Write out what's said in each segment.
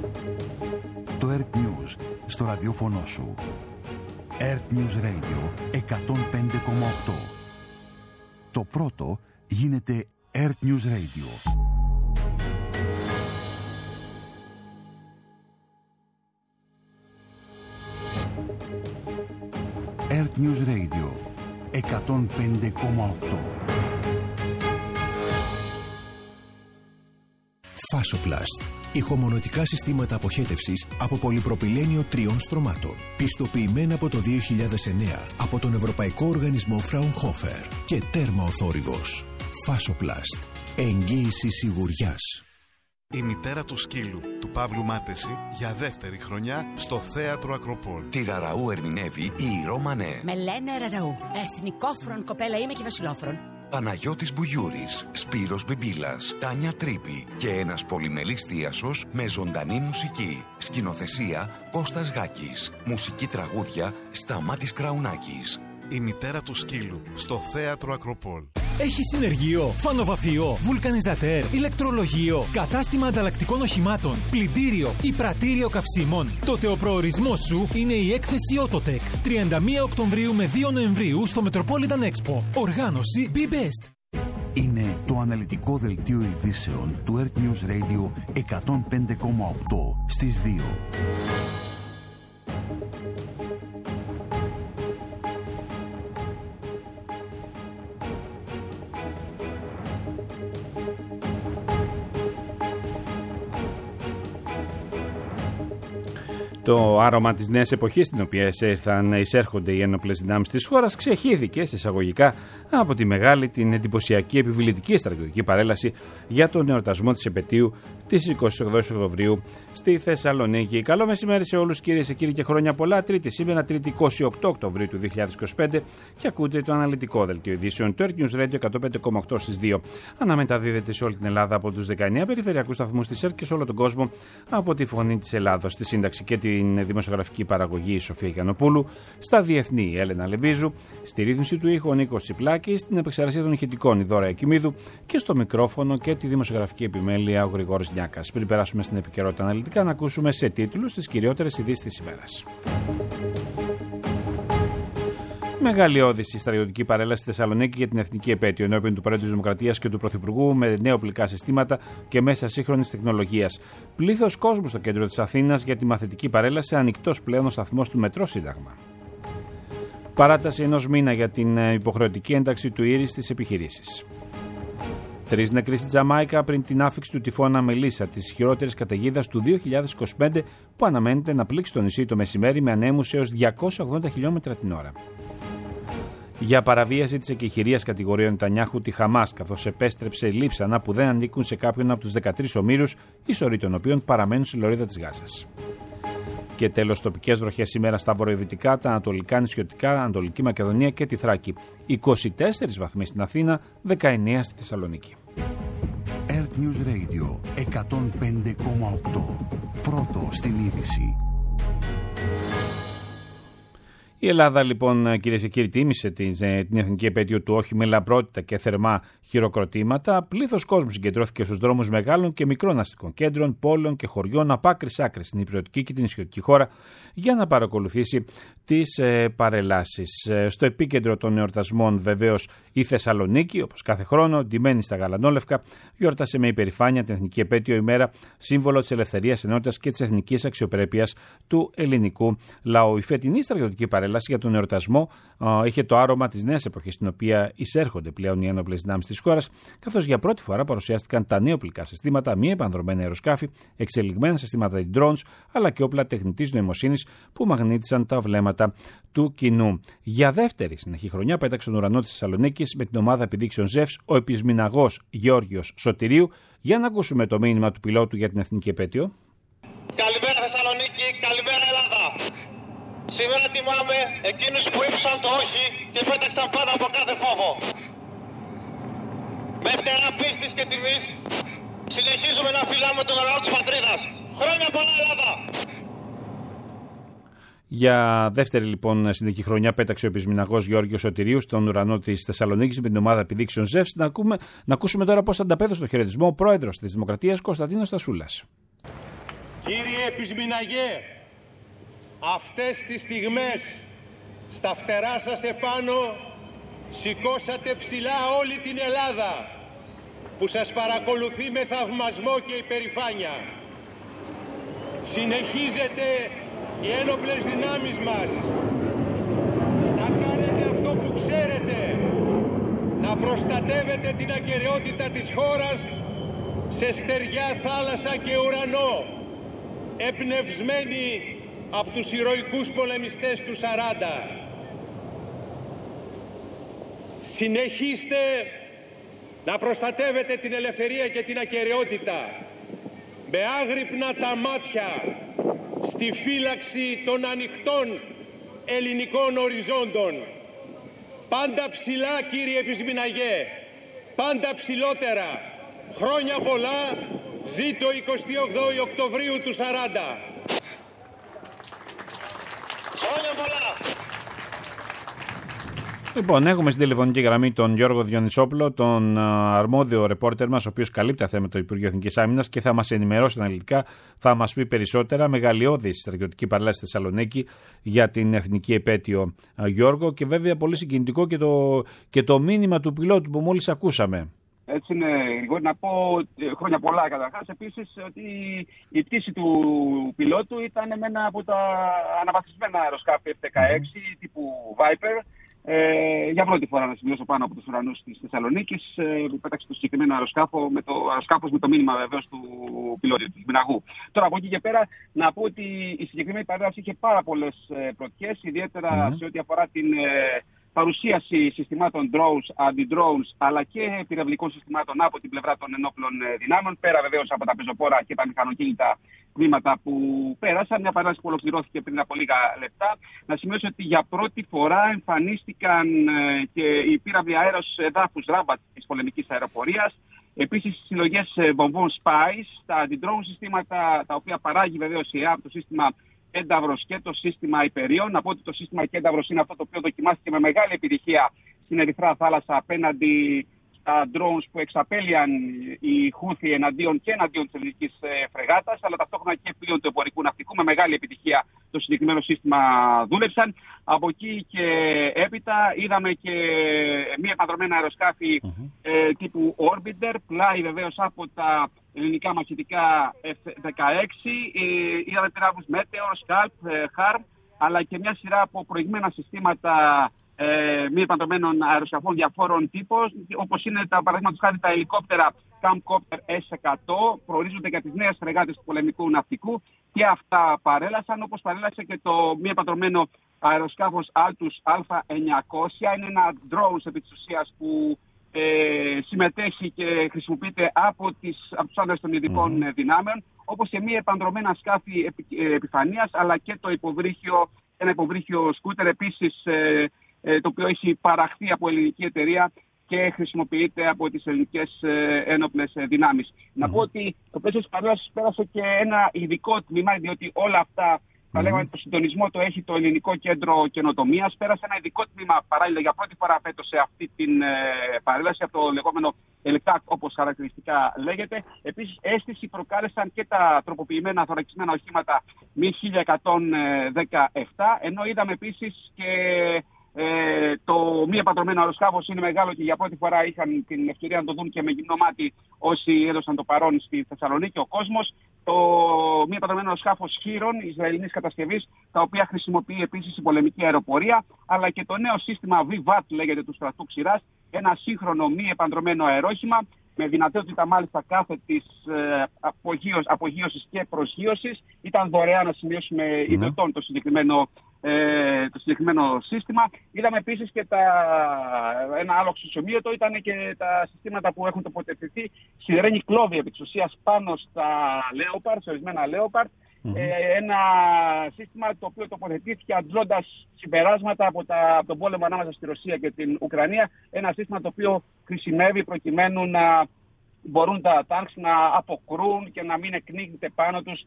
Το Earth News στο ραδιόφωνο σου. Earth News Radio 105,8. Το πρώτο γίνεται Earth News Radio. Earth News Radio 105,8. Φάσοπλαστ. Ηχομονωτικά συστήματα αποχέτευσης από πολυπροπυλένιο 3 στρωμάτων. Πιστοποιημένα από το 2009 από τον Ευρωπαϊκό Οργανισμό Fraunhofer και τέρμα ο θόρυβος. Φάσοπλαστ. Εγγύηση σιγουριάς. Η μητέρα του σκύλου, του Παύλου Μάτεση, για δεύτερη χρονιά στο Θέατρο Ακροπόλ. Τη Ραραού ερμηνεύει η Ηρώ Μανέ. Με λένε Ραραού. Εθνικόφρον κοπέλα είμαι και βασιλόφρον. Παναγιώτης Μπουγιούρης, Σπύρος Μπιμπίλας, Τάνια Τρίπη και ένας πολυμελής θίασος με ζωντανή μουσική. Σκηνοθεσία Κώστας Γάκης. Μουσική τραγούδια Σταμάτης Κραουνάκης. Η μητέρα του σκύλου στο Θέατρο Ακροπόλ. Έχει συνεργείο, φανοβαφείο, βουλκανιζατέρ, ηλεκτρολογείο, κατάστημα ανταλλακτικών οχημάτων, πλυντήριο ή πρατήριο καυσίμων. Τότε ο προορισμός σου είναι η έκθεση Autotech. 31 Οκτωβρίου με 2 Νοεμβρίου στο Metropolitan Expo. Οργάνωση Be Best. Είναι το αναλυτικό δελτίο ειδήσεων του Earth News Radio 105,8 στις 2. Το άρωμα της νέας εποχής, στην οποία εισέρχονται οι ένοπλες δυνάμεις της χώρας, ξεχύθηκε σε εισαγωγικά από τη μεγάλη, την εντυπωσιακή επιβλητική στρατιωτική παρέλαση για τον εορτασμό της επετείου της 28 Οκτωβρίου στη Θεσσαλονίκη. Καλό μεσημέρι σε όλους, κυρίες και κύριοι, και χρόνια πολλά. Τρίτη σήμερα, Τρίτη 28 Οκτωβρίου του 2025, και ακούτε το αναλυτικό δελτίο ειδήσεων του Earth News Radio 105,8 στις 2. Αναμεταδίδεται σε όλη την Ελλάδα από τους 19 περιφερειακούς σταθμούς της ΕΡΤ και σε όλο τον κόσμο από τη Φωνή της Ελλάδος, στη σύνταξη και την δημοσιογραφική παραγωγή η Σοφία Γιαννοπούλου, στα διεθνή η Έλενα Λεβίζου, στη ρύθμιση του ήχου ο Νίκος Τσιπλάκης, στην επεξεργασία των ηχητικών η Δώρα Εκημίδου και στο μικρόφωνο και τη δημοσιογραφική επιμέλεια ο Γρηγόρης Νιάκας. Πριν περάσουμε στην επικαιρότητα αναλυτικά, να ακούσουμε σε τίτλους τις κυριότερες ειδήσεις της ημέρας. Μεγάλη όδηση στη στρατιωτική παρέλαση στη Θεσσαλονίκη για την εθνική επέτειο ενώπιον του Προέδρου της Δημοκρατίας και του Πρωθυπουργού με νεοπλικά συστήματα και μέσα σύγχρονης τεχνολογίας. Πλήθος κόσμου στο κέντρο της Αθήνας για τη μαθητική παρέλαση, ανοιχτός πλέον ο σταθμός του Μετρό Σύνταγμα. Παράταση ενός μήνα για την υποχρεωτική ένταξη του Ήρη στις επιχειρήσεις. 3 νεκροί στη Τζαμάικα πριν την άφιξη του τυφώνα Μελίσσα, της ισχυρότερης καταιγίδας του 2025, που αναμένεται να πλήξει το νησί το μεσημέρι με ανέμους έως 280 χιλιόμετρα την ώρα. Για παραβίαση της εκεχηρίας κατηγοριών Νετανιάχου τη Χαμάς, καθώς επέστρεψε λείψανα που δεν ανήκουν σε κάποιον από τους 13 ομήρους, οι σωροί των οποίων παραμένουν στη λωρίδα της Γάζας. Και τέλος, τοπικές βροχές σήμερα στα βορειοδυτικά, τα ανατολικά νησιωτικά, Ανατολική Μακεδονία και τη Θράκη. 24 βαθμοί στην Αθήνα, 19 στη Θεσσαλονίκη. Earth News Radio 105,8. Πρώτο στην είδηση. Η Ελλάδα, λοιπόν, κυρίες και κύριοι, τίμησε την εθνική επέτειο του όχι με λαμπρότητα και θερμά χειροκροτήματα. Πλήθος κόσμου συγκεντρώθηκε στους δρόμους μεγάλων και μικρών αστικών κέντρων, πόλεων και χωριών από άκρης άκρης στην υπηρετική και την νησιωτική χώρα για να παρακολουθήσει τις παρελάσεις. Στο επίκεντρο των εορτασμών, βεβαίως, η Θεσσαλονίκη, όπως κάθε χρόνο, ντυμένη στα γαλανόλευκα, γιόρτασε με υπερηφάνεια την εθνική επέτειο, ημέρα σύμβολο της ελευθερίας, ενότητας και της εθνικής αξιοπρέπειας του ελληνικού λαού. Η φετινή στρατιωτική παρέλαση για τον εορτασμό είχε το άρωμα της νέας εποχής, στην οποία εισέρχονται πλέον οι ένοπλες δυνάμεις της χώρας, καθώς για πρώτη φορά παρουσιάστηκαν τα νέοπλικά συστήματα, μη επανδρομένα αεροσκάφη, εξελιγμένα συστήματα drones, αλλά και όπλα τεχνητής νοημοσύνης που μαγνήτησαν τα βλέμματα του κοινού. Για δεύτερη συνεχή χρονιά πέταξε στον ουρανό της Θεσσαλονίκης με την ομάδα επιδείξεων ΖΕΦΣ ο επισμηναγός Γεώργιος Σωτηρίου. Για να ακούσουμε το μήνυμα του πιλότου για την εθνική επέτειο. Καλημέρα Θεσσαλονίκη, καλημέρα Ελλάδα. Σήμερα τιμάμε εκείνους που ύψαν το όχι και πέταξαν πάνω από κάθε φόβο. Με φτερά πίστης και τιμής συνεχίζουμε να φυλάμε τον λαό της πατρίδας. Χρόνια πολλά Ελλάδα! Για δεύτερη λοιπόν συνεχή χρονιά πέταξε ο επισμηναγός Γεώργιος Σωτηρίου στον ουρανό της Θεσσαλονίκης με την ομάδα επιδείξεων ΖΕΦΣ. Να ακούσουμε τώρα πώς ανταπέδωσε το χαιρετισμό ο πρόεδρος της Δημοκρατίας Κωνσταντίνος Στασούλας. Κύριε Πισμηναγέ, αυτές τις στιγμές στα φτερά σας επάνω σηκώσατε ψηλά όλη την Ελλάδα που σας παρακολουθεί με θαυμασμό και υπερηφάνεια. Συνεχίζετε οι ένοπλες δυνάμεις μας να κάνετε αυτό που ξέρετε, να προστατεύετε την ακεραιότητα της χώρας σε στεριά θάλασσα και ουρανό, εμπνευσμένοι από τους ηρωικούς πολεμιστές του 40. Συνεχίστε να προστατεύετε την ελευθερία και την ακεραιότητα με άγρυπνα τα μάτια στη φύλαξη των ανοιχτών ελληνικών οριζόντων. Πάντα ψηλά, κύριε Πισμηναγέ, πάντα ψηλότερα. Χρόνια πολλά, ζήτω 28 Οκτωβρίου του 40. Χρόνια πολλά. Λοιπόν, έχουμε στην τηλεφωνική γραμμή τον Γιώργο Διονυσόπουλο, τον αρμόδιο ρεπόρτερ μας, ο οποίος καλύπτει τα θέματα του Υπουργείου Εθνικής Άμυνας και θα μας ενημερώσει αναλυτικά, θα μας πει περισσότερα. Μεγαλειώδης στρατιωτική παρέλαση στη Θεσσαλονίκη για την εθνική επέτειο, Γιώργο, και βέβαια πολύ συγκινητικό και το μήνυμα του πιλότου που μόλις ακούσαμε. Έτσι είναι, Γρηγόρη, να πω χρόνια πολλά καταρχάς. Επίσης ότι η πτήση του πιλότου ήταν με ένα από τα αναβαθμισμένα αεροσκάφη F-16 τύπου Viper. Για πρώτη φορά να σημειώσω πάνω από τους ουρανούς της Θεσσαλονίκης, που πέταξε το συγκεκριμένο αεροσκάφος με το μήνυμα βεβαίως του πιλότη, του Μιναγού. Τώρα από εκεί και πέρα να πω ότι η συγκεκριμένη παρέλαση είχε πάρα πολλές πρωτιές, ιδιαίτερα σε ό,τι αφορά την παρουσίαση συστημάτων drones, anti-drones, αλλά και πυραυλικών συστημάτων από την πλευρά των ενόπλων δυνάμεων, πέρα βεβαίως από τα πεζοπόρα και τα μηχανοκίνητα τμήματα που πέρασαν. Μια παράσταση που ολοκληρώθηκε πριν από λίγα λεπτά. Να σημειώσω ότι για πρώτη φορά εμφανίστηκαν και οι πύραυλοι αέρος εδάφους Ράμπατ της πολεμικής αεροπορίας. Επίσης, συλλογές βομβών Spice, τα anti-drone συστήματα, τα οποία παράγει βεβαίως η ΕΑΠ, το σύστημα Κένταυρος και το σύστημα Υπερίων. Να πω ότι το σύστημα Κένταυρος είναι αυτό το οποίο δοκιμάστηκε με μεγάλη επιτυχία στην Ερυθρά Θάλασσα απέναντι στα drones που εξαπέλυαν οι Χούθοι εναντίον της ελληνικής φρεγάτας, αλλά ταυτόχρονα και πλοίων του εμπορικού ναυτικού. Με μεγάλη επιτυχία το συγκεκριμένο σύστημα δούλεψαν. Από εκεί και έπειτα είδαμε και μία επανδρομένα αεροσκάφη τύπου Orbiter, πλάι βεβαίως από τα ελληνικά μαχητικά F-16. Είδαμε πυράβλους Meteor, Scalp, Harm, αλλά και μια σειρά από προηγμένα συστήματα μη επανδρομένων αεροσκαφών διαφόρων τύπων, όπως είναι τα παραδείγματος χάρη τα ελικόπτερα Camcopter S100, προορίζονται για τις νέες φρεγάτες του πολεμικού ναυτικού, και αυτά παρέλασαν, όπως παρέλασε και το μη επανδρομένο αεροσκάφος Altus Α900. Είναι ένα drone επί της ουσίας που συμμετέχει και χρησιμοποιείται από τους άνδρες των ειδικών δυνάμεων, όπως και μη επανδρομένα σκάφη επιφανείας, αλλά και το υποβρύχιο, ένα υποβρύχιο σκούτερ επίσης, το οποίο έχει παραχθεί από ελληνική εταιρεία και χρησιμοποιείται από τις ελληνικές ένοπλες δυνάμεις. Να πω ότι το πλαίσιο της παρέλασης πέρασε και ένα ειδικό τμήμα, διότι όλα αυτά, θα λέγαμε, το συντονισμό το έχει το Ελληνικό Κέντρο Καινοτομίας. Πέρασε ένα ειδικό τμήμα παράλληλα για πρώτη φορά φέτος σε αυτή την παρέλαση, από το λεγόμενο ΕΛΚΑΚ, όπως χαρακτηριστικά λέγεται. Επίσης, αίσθηση προκάλεσαν και τα τροποποιημένα θωρακισμένα οχήματα Μη 1117, ενώ είδαμε επίσης και το μη επανδρομένο αεροσκάφος είναι μεγάλο και για πρώτη φορά είχαν την ευκαιρία να το δουν και με γυμνό μάτι όσοι έδωσαν το παρόν στη Θεσσαλονίκη, ο κόσμος. Το μη επανδρομένο αεροσκάφος Χείρων Ισραηλινής κατασκευής, τα οποία χρησιμοποιεί επίσης η πολεμική αεροπορία, αλλά και το νέο σύστημα VVAT, λέγεται, του στρατού Ξηράς, ένα σύγχρονο μη επανδρομένο αερόχημα με δυνατότητα μάλιστα κάθετης απογείωσης και προσγείωσης. Ήταν δωρεάν, να σημειώσουμε, ιδιωτών το συγκεκριμένο σύστημα. Είδαμε επίσης και ένα άλλο αξιοσημείωτο ήταν και τα συστήματα που έχουν τοποθετηθεί σιδερένη κλώβη επί της ουσίας πάνω στα Leopard, σε ορισμένα Leopard. Ένα σύστημα το οποίο τοποθετήθηκε αντλώντας συμπεράσματα από τον πόλεμο ανάμεσα στη Ρωσία και την Ουκρανία. Ένα σύστημα το οποίο χρησιμεύει προκειμένου να μπορούν τα τάγκς να αποκρούν και να μην εκνίγεται πάνω τους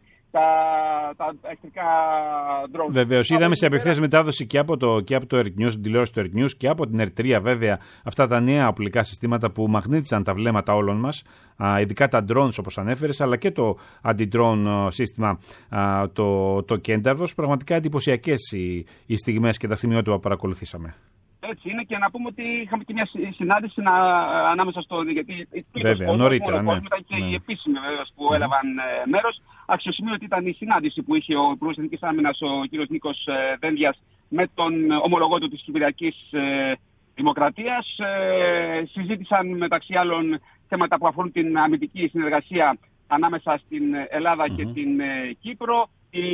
τα εχθρικά ντρόουν. Βεβαίως, είδαμε σε απευθείας μετάδοση και από το Earth News, την τηλεόραση του Earth News και από την Ερτρία, βέβαια, αυτά τα νέα οπλικά συστήματα που μαγνήτησαν τα βλέμματα όλων μας, ειδικά τα drones όπως ανέφερες, αλλά και το anti-drone σύστημα, το Κένταρβος. Πραγματικά εντυπωσιακές οι στιγμές και τα σημειότυπα που παρακολουθήσαμε. Έτσι είναι, και να πούμε ότι είχαμε και μια συνάντηση ανάμεσα γιατί βέβαια, νωρίτερα, ναι. Ήταν και οι επίσημοι που έλαβαν μέρος. Αξιοσημείωτη ήταν η συνάντηση που είχε ο Υπουργός Εθνικής Άμυνας, ο κ. Νίκος Δένδιας, με τον ομολογό του της Κυπριακής Δημοκρατίας. Συζήτησαν μεταξύ άλλων θέματα που αφορούν την αμυντική συνεργασία ανάμεσα στην Ελλάδα και την Κύπρο.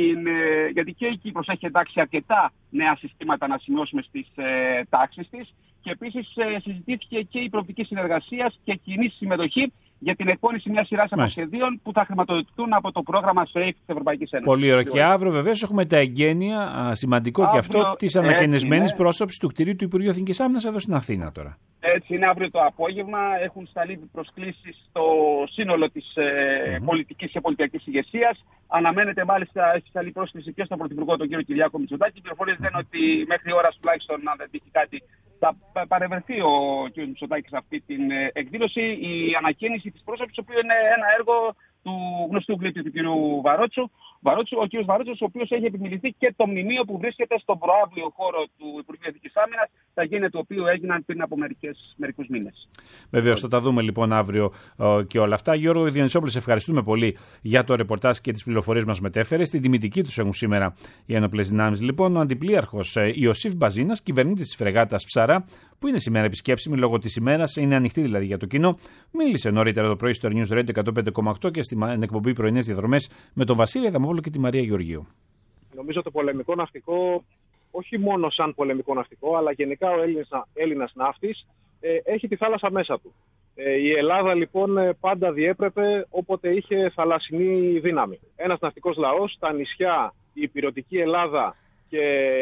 Γιατί και η Κύπρος έχει εντάξει αρκετά νέα συστήματα να σημειώσουμε στις τάξεις της, και επίσης συζητήθηκε και η προοπτική συνεργασίας και κοινή συμμετοχή για την εκπόνηση μιας σειράς από σχεδίων που θα χρηματοδοτηθούν από το πρόγραμμα SAFE της Ευρωπαϊκής Ένωσης. Πολύ ωραία. Και αύριο βεβαίως έχουμε τα εγγένεια, σημαντικό και αυτό, της ανακαινισμένης πρόσωψης του κτηρίου του Υπουργείου Εθνικής Άμυνας εδώ στην Αθήνα τώρα. Έτσι είναι, αύριο το απόγευμα. Έχουν σταλεί προσκλήσεις στο σύνολο της πολιτικής και πολιτιακής ηγεσίας. Αναμένεται, μάλιστα, έχει σταλεί πρόσκληση και στον Πρωθυπουργό, τον κύριο Κυριάκο Μητσοτάκη. Οι πληροφορίες λένε ότι μέχρι ώρας τουλάχιστον, αν δεν τύχει κάτι, θα παρευρεθεί ο κ. Μητσοτάκης σε αυτή την εκδήλωση. Η ανακαίνιση της πρόσωψης, το οποίο είναι ένα έργο του γνωστού γλύπτη του κ. Βαρότσου. Ο κ. Βαρότσος, ο οποίος έχει επιμεληθεί και το μνημείο που βρίσκεται στον προαύλιο χώρο του Υπουργείου Εθνικής Άμυνας, τα γένεια του οποίου έγιναν πριν από μερικούς μήνες. Βεβαίως, θα τα δούμε λοιπόν αύριο και όλα αυτά. Γιώργο Διονυσόπουλε, σε ευχαριστούμε πολύ για το ρεπορτάζ και τις πληροφορίες μας μετέφερε. Στην τιμητική τους έχουν σήμερα οι ενόπλες δυνάμεις. Λοιπόν, ο Αντιπλοίαρχος Ιωσήφ Μπαζίνας, κυβερνήτης της φρεγάτας Ψαρά, που είναι σήμερα επισκέψιμη λόγω της ημέρας, είναι ανοιχτή δηλαδή για το κοινό, μίλησε νωρίτερα το πρωί στο News Radio 105,8 και στην εκπομπή Πρωινές Διαδρομές με τον Βασίλη Αδαμόπουλο και τη Μαρία Γεωργίου. Νομίζω το πολεμικό ναυτικό, όχι μόνο σαν πολεμικό ναυτικό, αλλά γενικά ο Έλληνας ναύτης έχει τη θάλασσα μέσα του. Η Ελλάδα λοιπόν πάντα διέπρεπε όποτε είχε θαλασσινή δύναμη. Ένας ναυτικός λαός, τα νησιά, η ηπειρωτική Ελλάδα και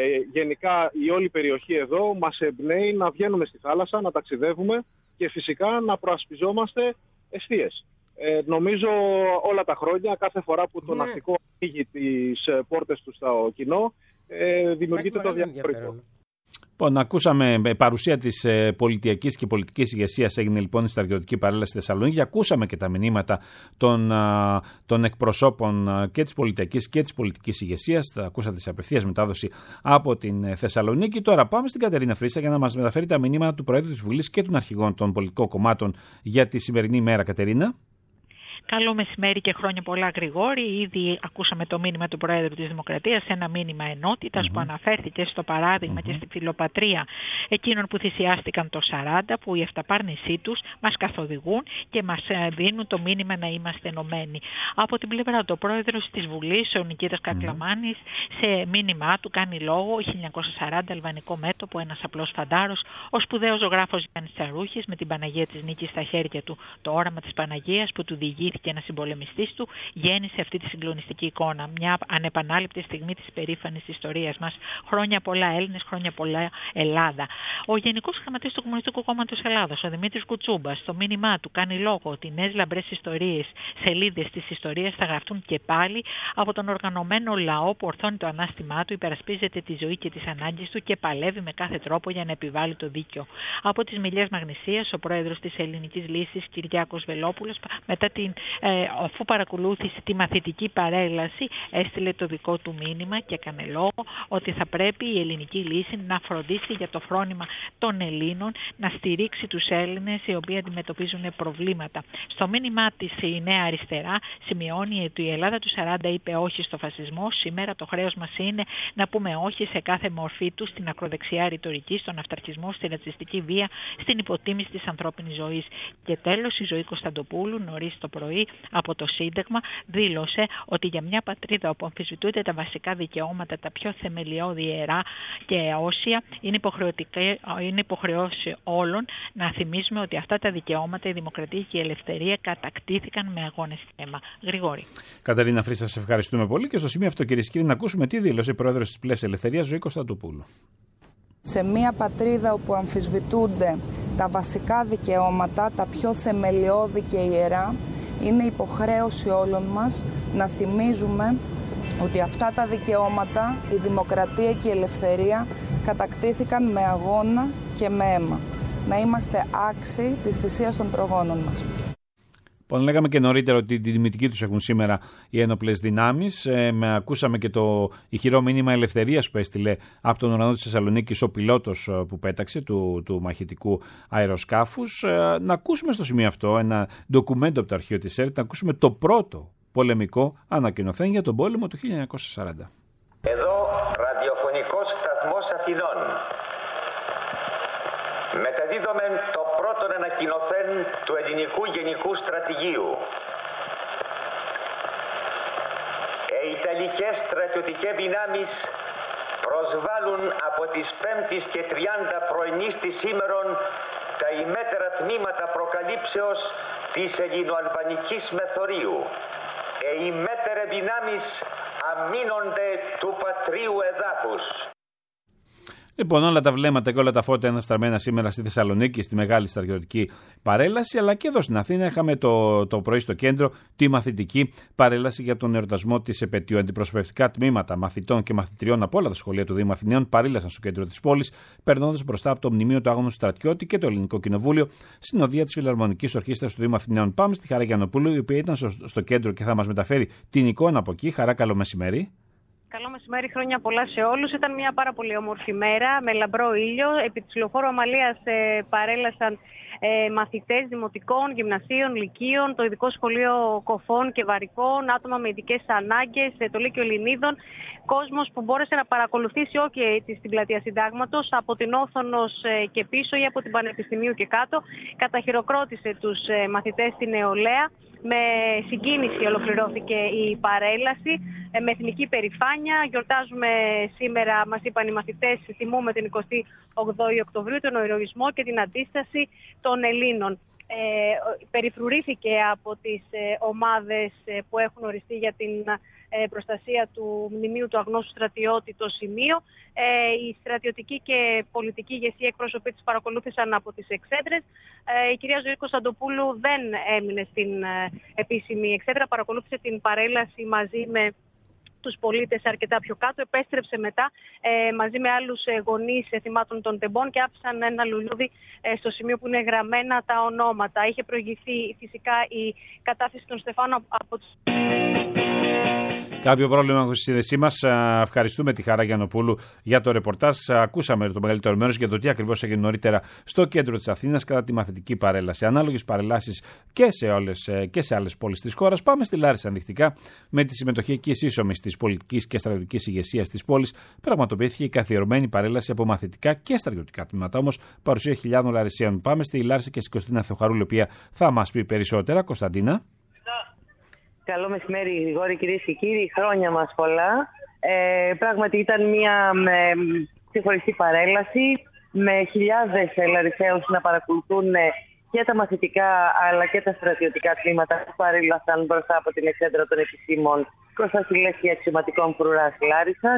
γενικά η όλη περιοχή εδώ μας εμπνέει να βγαίνουμε στη θάλασσα, να ταξιδεύουμε και φυσικά να προασπιζόμαστε εστίες. Νομίζω όλα τα χρόνια, κάθε φορά που το ναυτικό ανοίγει τις πόρτες του στο κοινό, δημιουργείται το διαφορετικό. Λοιπόν, ακούσαμε παρουσία της πολιτιακής και πολιτικής ηγεσίας, έγινε λοιπόν η στρατιωτική παρέλαση στη Θεσσαλονίκη. Ακούσαμε και τα μηνύματα των εκπροσώπων και της πολιτικής και της πολιτικής ηγεσίας. Τα ακούσατε σε απευθείας μετάδοση από την Θεσσαλονίκη. Τώρα πάμε στην Κατερίνα Φρίστα για να μας μεταφέρει τα μηνύματα του Προέδρου της Βουλής και των αρχηγών των πολιτικών κομμάτων για τη σημερινή ημέρα. Κατερίνα. Καλό μεσημέρι και χρόνια πολλά, Γρηγόρη. Ήδη ακούσαμε το μήνυμα του Προέδρου της Δημοκρατίας, ένα μήνυμα ενότητας που αναφέρθηκε στο παράδειγμα και στη φιλοπατρία εκείνων που θυσιάστηκαν το 40, που η αυταπάρνησή τους μας καθοδηγούν και μας δίνουν το μήνυμα να είμαστε ενωμένοι. Από την πλευρά του, ο Πρόεδρος της Βουλής, ο Νικήτας Κακλαμάνης, σε μήνυμά του κάνει λόγο 1940 αλβανικό μέτωπο, ένας απλός φαντάρος, ο σπουδαίος ζωγράφος Γιάννης Τσαρούχης με την Παναγία της Νίκης στα χέρια του, το όραμα της Παναγίας που του διηγήθηκε και ένας συμπολεμιστής του, γέννησε αυτή τη συγκλονιστική εικόνα. Μια ανεπανάληπτη στιγμή της περήφανης ιστορίας μας. Χρόνια πολλά Έλληνες, χρόνια πολλά Ελλάδα. Ο Γενικός Γραμματέας του Κομμουνιστικού Κόμματος Ελλάδας, ο Δημήτρης Κουτσούμπας, στο μήνυμά του κάνει λόγο ότι νέες λαμπρές ιστορίες, σελίδες της ιστορίας θα γραφτούν και πάλι από τον οργανωμένο λαό που ορθώνει το ανάστημά του, υπερασπίζεται τη ζωή και τις ανάγκες του και παλεύει με κάθε τρόπο για να επιβάλλει το δίκαιο. Από τις Μιλιές Μαγνησίας, ο Πρόεδρος της Ελληνικής Λύσης, Κυριάκος Βελόπουλος, μετά αφού παρακολούθησε τη μαθητική παρέλαση, έστειλε το δικό του μήνυμα και έκανε λόγο ότι θα πρέπει η ελληνική λύση να φροντίσει για το φρόνημα των Ελλήνων, να στηρίξει τους Έλληνες οι οποίοι αντιμετωπίζουν προβλήματα. Στο μήνυμά της η Νέα Αριστερά σημειώνει ότι η Ελλάδα του 40 είπε όχι στο φασισμό. Σήμερα το χρέος μας είναι να πούμε όχι σε κάθε μορφή του, στην ακροδεξιά ρητορική, στον αυταρχισμό, στη ρατσιστική βία, στην υποτίμηση της ανθρώπινης ζωής. Και τέλος, η Ζωή Κωνσταντοπούλου νωρίς το πρωί από το Σύνταγμα δήλωσε ότι για μια πατρίδα όπου αμφισβητούνται τα βασικά δικαιώματα, τα πιο θεμελιώδη ιερά και όσια, είναι υποχρεώση όλων να θυμίσουμε ότι αυτά τα δικαιώματα, η δημοκρατία και η ελευθερία κατακτήθηκαν με αγώνες και αίμα. Γρηγόρη. Κατερίνα Φρίστα, σας ευχαριστούμε πολύ και στο σημείο αυτό, κυρίες και κύριοι, να ακούσουμε τι δήλωσε η Πρόεδρος της Πλεύσης Ελευθερίας, Ζωή Κωνσταντοπούλου. Σε μια πατρίδα όπου αμφισβητούνται τα βασικά δικαιώματα, τα πιο θεμελιώδη και ιερά, είναι υποχρέωση όλων μας να θυμίζουμε ότι αυτά τα δικαιώματα, η δημοκρατία και η ελευθερία, κατακτήθηκαν με αγώνα και με αίμα. Να είμαστε άξιοι της θυσίας των προγόνων μας. Λοιπόν, λέγαμε και νωρίτερα ότι την τιμητική τους έχουν σήμερα οι ένοπλες δυνάμεις. Ακούσαμε και το ηχηρό μήνυμα ελευθερίας που έστειλε από τον ουρανό της Θεσσαλονίκης ο πιλότος που πέταξε του μαχητικού αεροσκάφους. Να ακούσουμε στο σημείο αυτό ένα ντοκουμέντο από το αρχείο της ΕΡΤ, να ακούσουμε το πρώτο πολεμικό ανακοινωθέν για τον πόλεμο του 1940. Εδώ ραδιοφωνικός σταθμός Αθηνών. Μεταδίδομεν το πρώτον ανακοινωθέν του ελληνικού γενικού στρατηγίου. Οι Ιταλικές στρατιωτικές δυνάμεις προσβάλλουν από τις 5ης και 30 πρωινής της σήμερον τα ημέτερα τμήματα προκαλύψεως της ελληνοαλβανικής μεθορίου. Οι μέτερε δυνάμεις αμήνονται του πατρίου εδάφους. Λοιπόν, όλα τα βλέμματα και όλα τα φώτα είναι στραμμένα σήμερα στη Θεσσαλονίκη, στη μεγάλη στρατιωτική παρέλαση, αλλά και εδώ στην Αθήνα είχαμε το πρωί στο κέντρο τη μαθητική παρέλαση για τον εορτασμό της επετείου. Αντιπροσωπευτικά τμήματα μαθητών και μαθητριών από όλα τα σχολεία του Δήμου Αθηναίων παρήλασαν στο κέντρο της πόλης, περνώντας μπροστά από το μνημείο του Άγνωστου Στρατιώτη και το Ελληνικό Κοινοβούλιο, συνοδεία της Φιλαρμονικής Ορχήστρας του Δήμου Αθηναίων. Πάμε στη Χαρά Γιαννοπούλου, η οποία ήταν στο κέντρο και θα μας μεταφέρει την εικόνα από εκεί. Χαρά, καλό μεσημέρι. Καλό μεσημέρι, χρόνια πολλά σε όλους. Ήταν μια πάρα πολύ όμορφη μέρα με λαμπρό ήλιο. Επί της Λεωφόρου Αμαλίας παρέλασαν μαθητές δημοτικών, γυμνασίων, λυκείων, το ειδικό σχολείο Κοφών και Βαρικών, άτομα με ειδικές ανάγκες, το Λύκειο Ελληνίδων. Κόσμος που μπόρεσε να παρακολουθήσει όχι στην πλατεία Συντάγματος, από την Όθωνος και πίσω ή από την Πανεπιστημίου και κάτω. Καταχειροκρότησε τους μαθητές στην νεολαία. Με συγκίνηση ολοκληρώθηκε η παρέλαση, με εθνική περηφάνεια. Γιορτάζουμε σήμερα, μας είπαν οι μαθητές, τιμούμε την 28η Οκτωβρίου, τον ηρωισμό και την αντίσταση των Ελλήνων. Περιφρουρήθηκε από τις ομάδες που έχουν οριστεί για την προστασία του μνημείου του Αγνώστου Στρατιώτη το σημείο. Η στρατιωτική και πολιτική ηγεσία εκπρόσωποι της παρακολούθησαν από τις εξέδρες. Η κυρία Ζωή Κωνσταντοπούλου δεν έμεινε στην επίσημη εξέδρα, παρακολούθησε την παρέλαση μαζί με τους πολίτες αρκετά πιο κάτω, επέστρεψε μετά μαζί με άλλους γονείς θυμάτων των τεμπών και άφησαν ένα λουλούδι στο σημείο που είναι γραμμένα τα ονόματα. Είχε προηγηθεί φυσικά η κατάθεση των Στεφάνων από τους... Κάποιο πρόβλημα στη σύνδεσή μας. Ευχαριστούμε τη Χαρά Γιαννοπούλου για το ρεπορτάζ. Ακούσαμε το μεγαλύτερο μέρος για το τι ακριβώς έγινε νωρίτερα στο κέντρο της Αθήνας κατά τη μαθητική παρέλαση. Ανάλογες παρελάσεις και σε άλλες πόλεις της χώρας. Πάμε στη Λάρισα ανοιχτικά με τη συμμετοχή εκεί σύσσωμης της πολιτικής και στρατιωτικής ηγεσίας της πόλης. Πραγματοποιήθηκε η καθιερωμένη παρέλαση από μαθητικά και στρατιωτικά τμήματα. Όμως παρουσία χιλιάδων Λαρισαίων. Πάμε στη Λάρισα και στη Κωνσταντίνα Θεοχαρούλη, η οποία θα μας πει περισσότερα. Κωνσταντίνα. Καλό μεσημέρι, Γρηγόρη, κυρίες και κύριοι. Χρόνια μας πολλά. Πράγματι ήταν μια ξεχωριστή παρέλαση με χιλιάδες Λαρισαίους να παρακολουθούν και τα μαθητικά αλλά και τα στρατιωτικά τμήματα που παρήλασαν μπροστά από την εξέδρα των επισήμων μπροστά στη λέσχη αξιωματικών φρουράς Λάρισσας.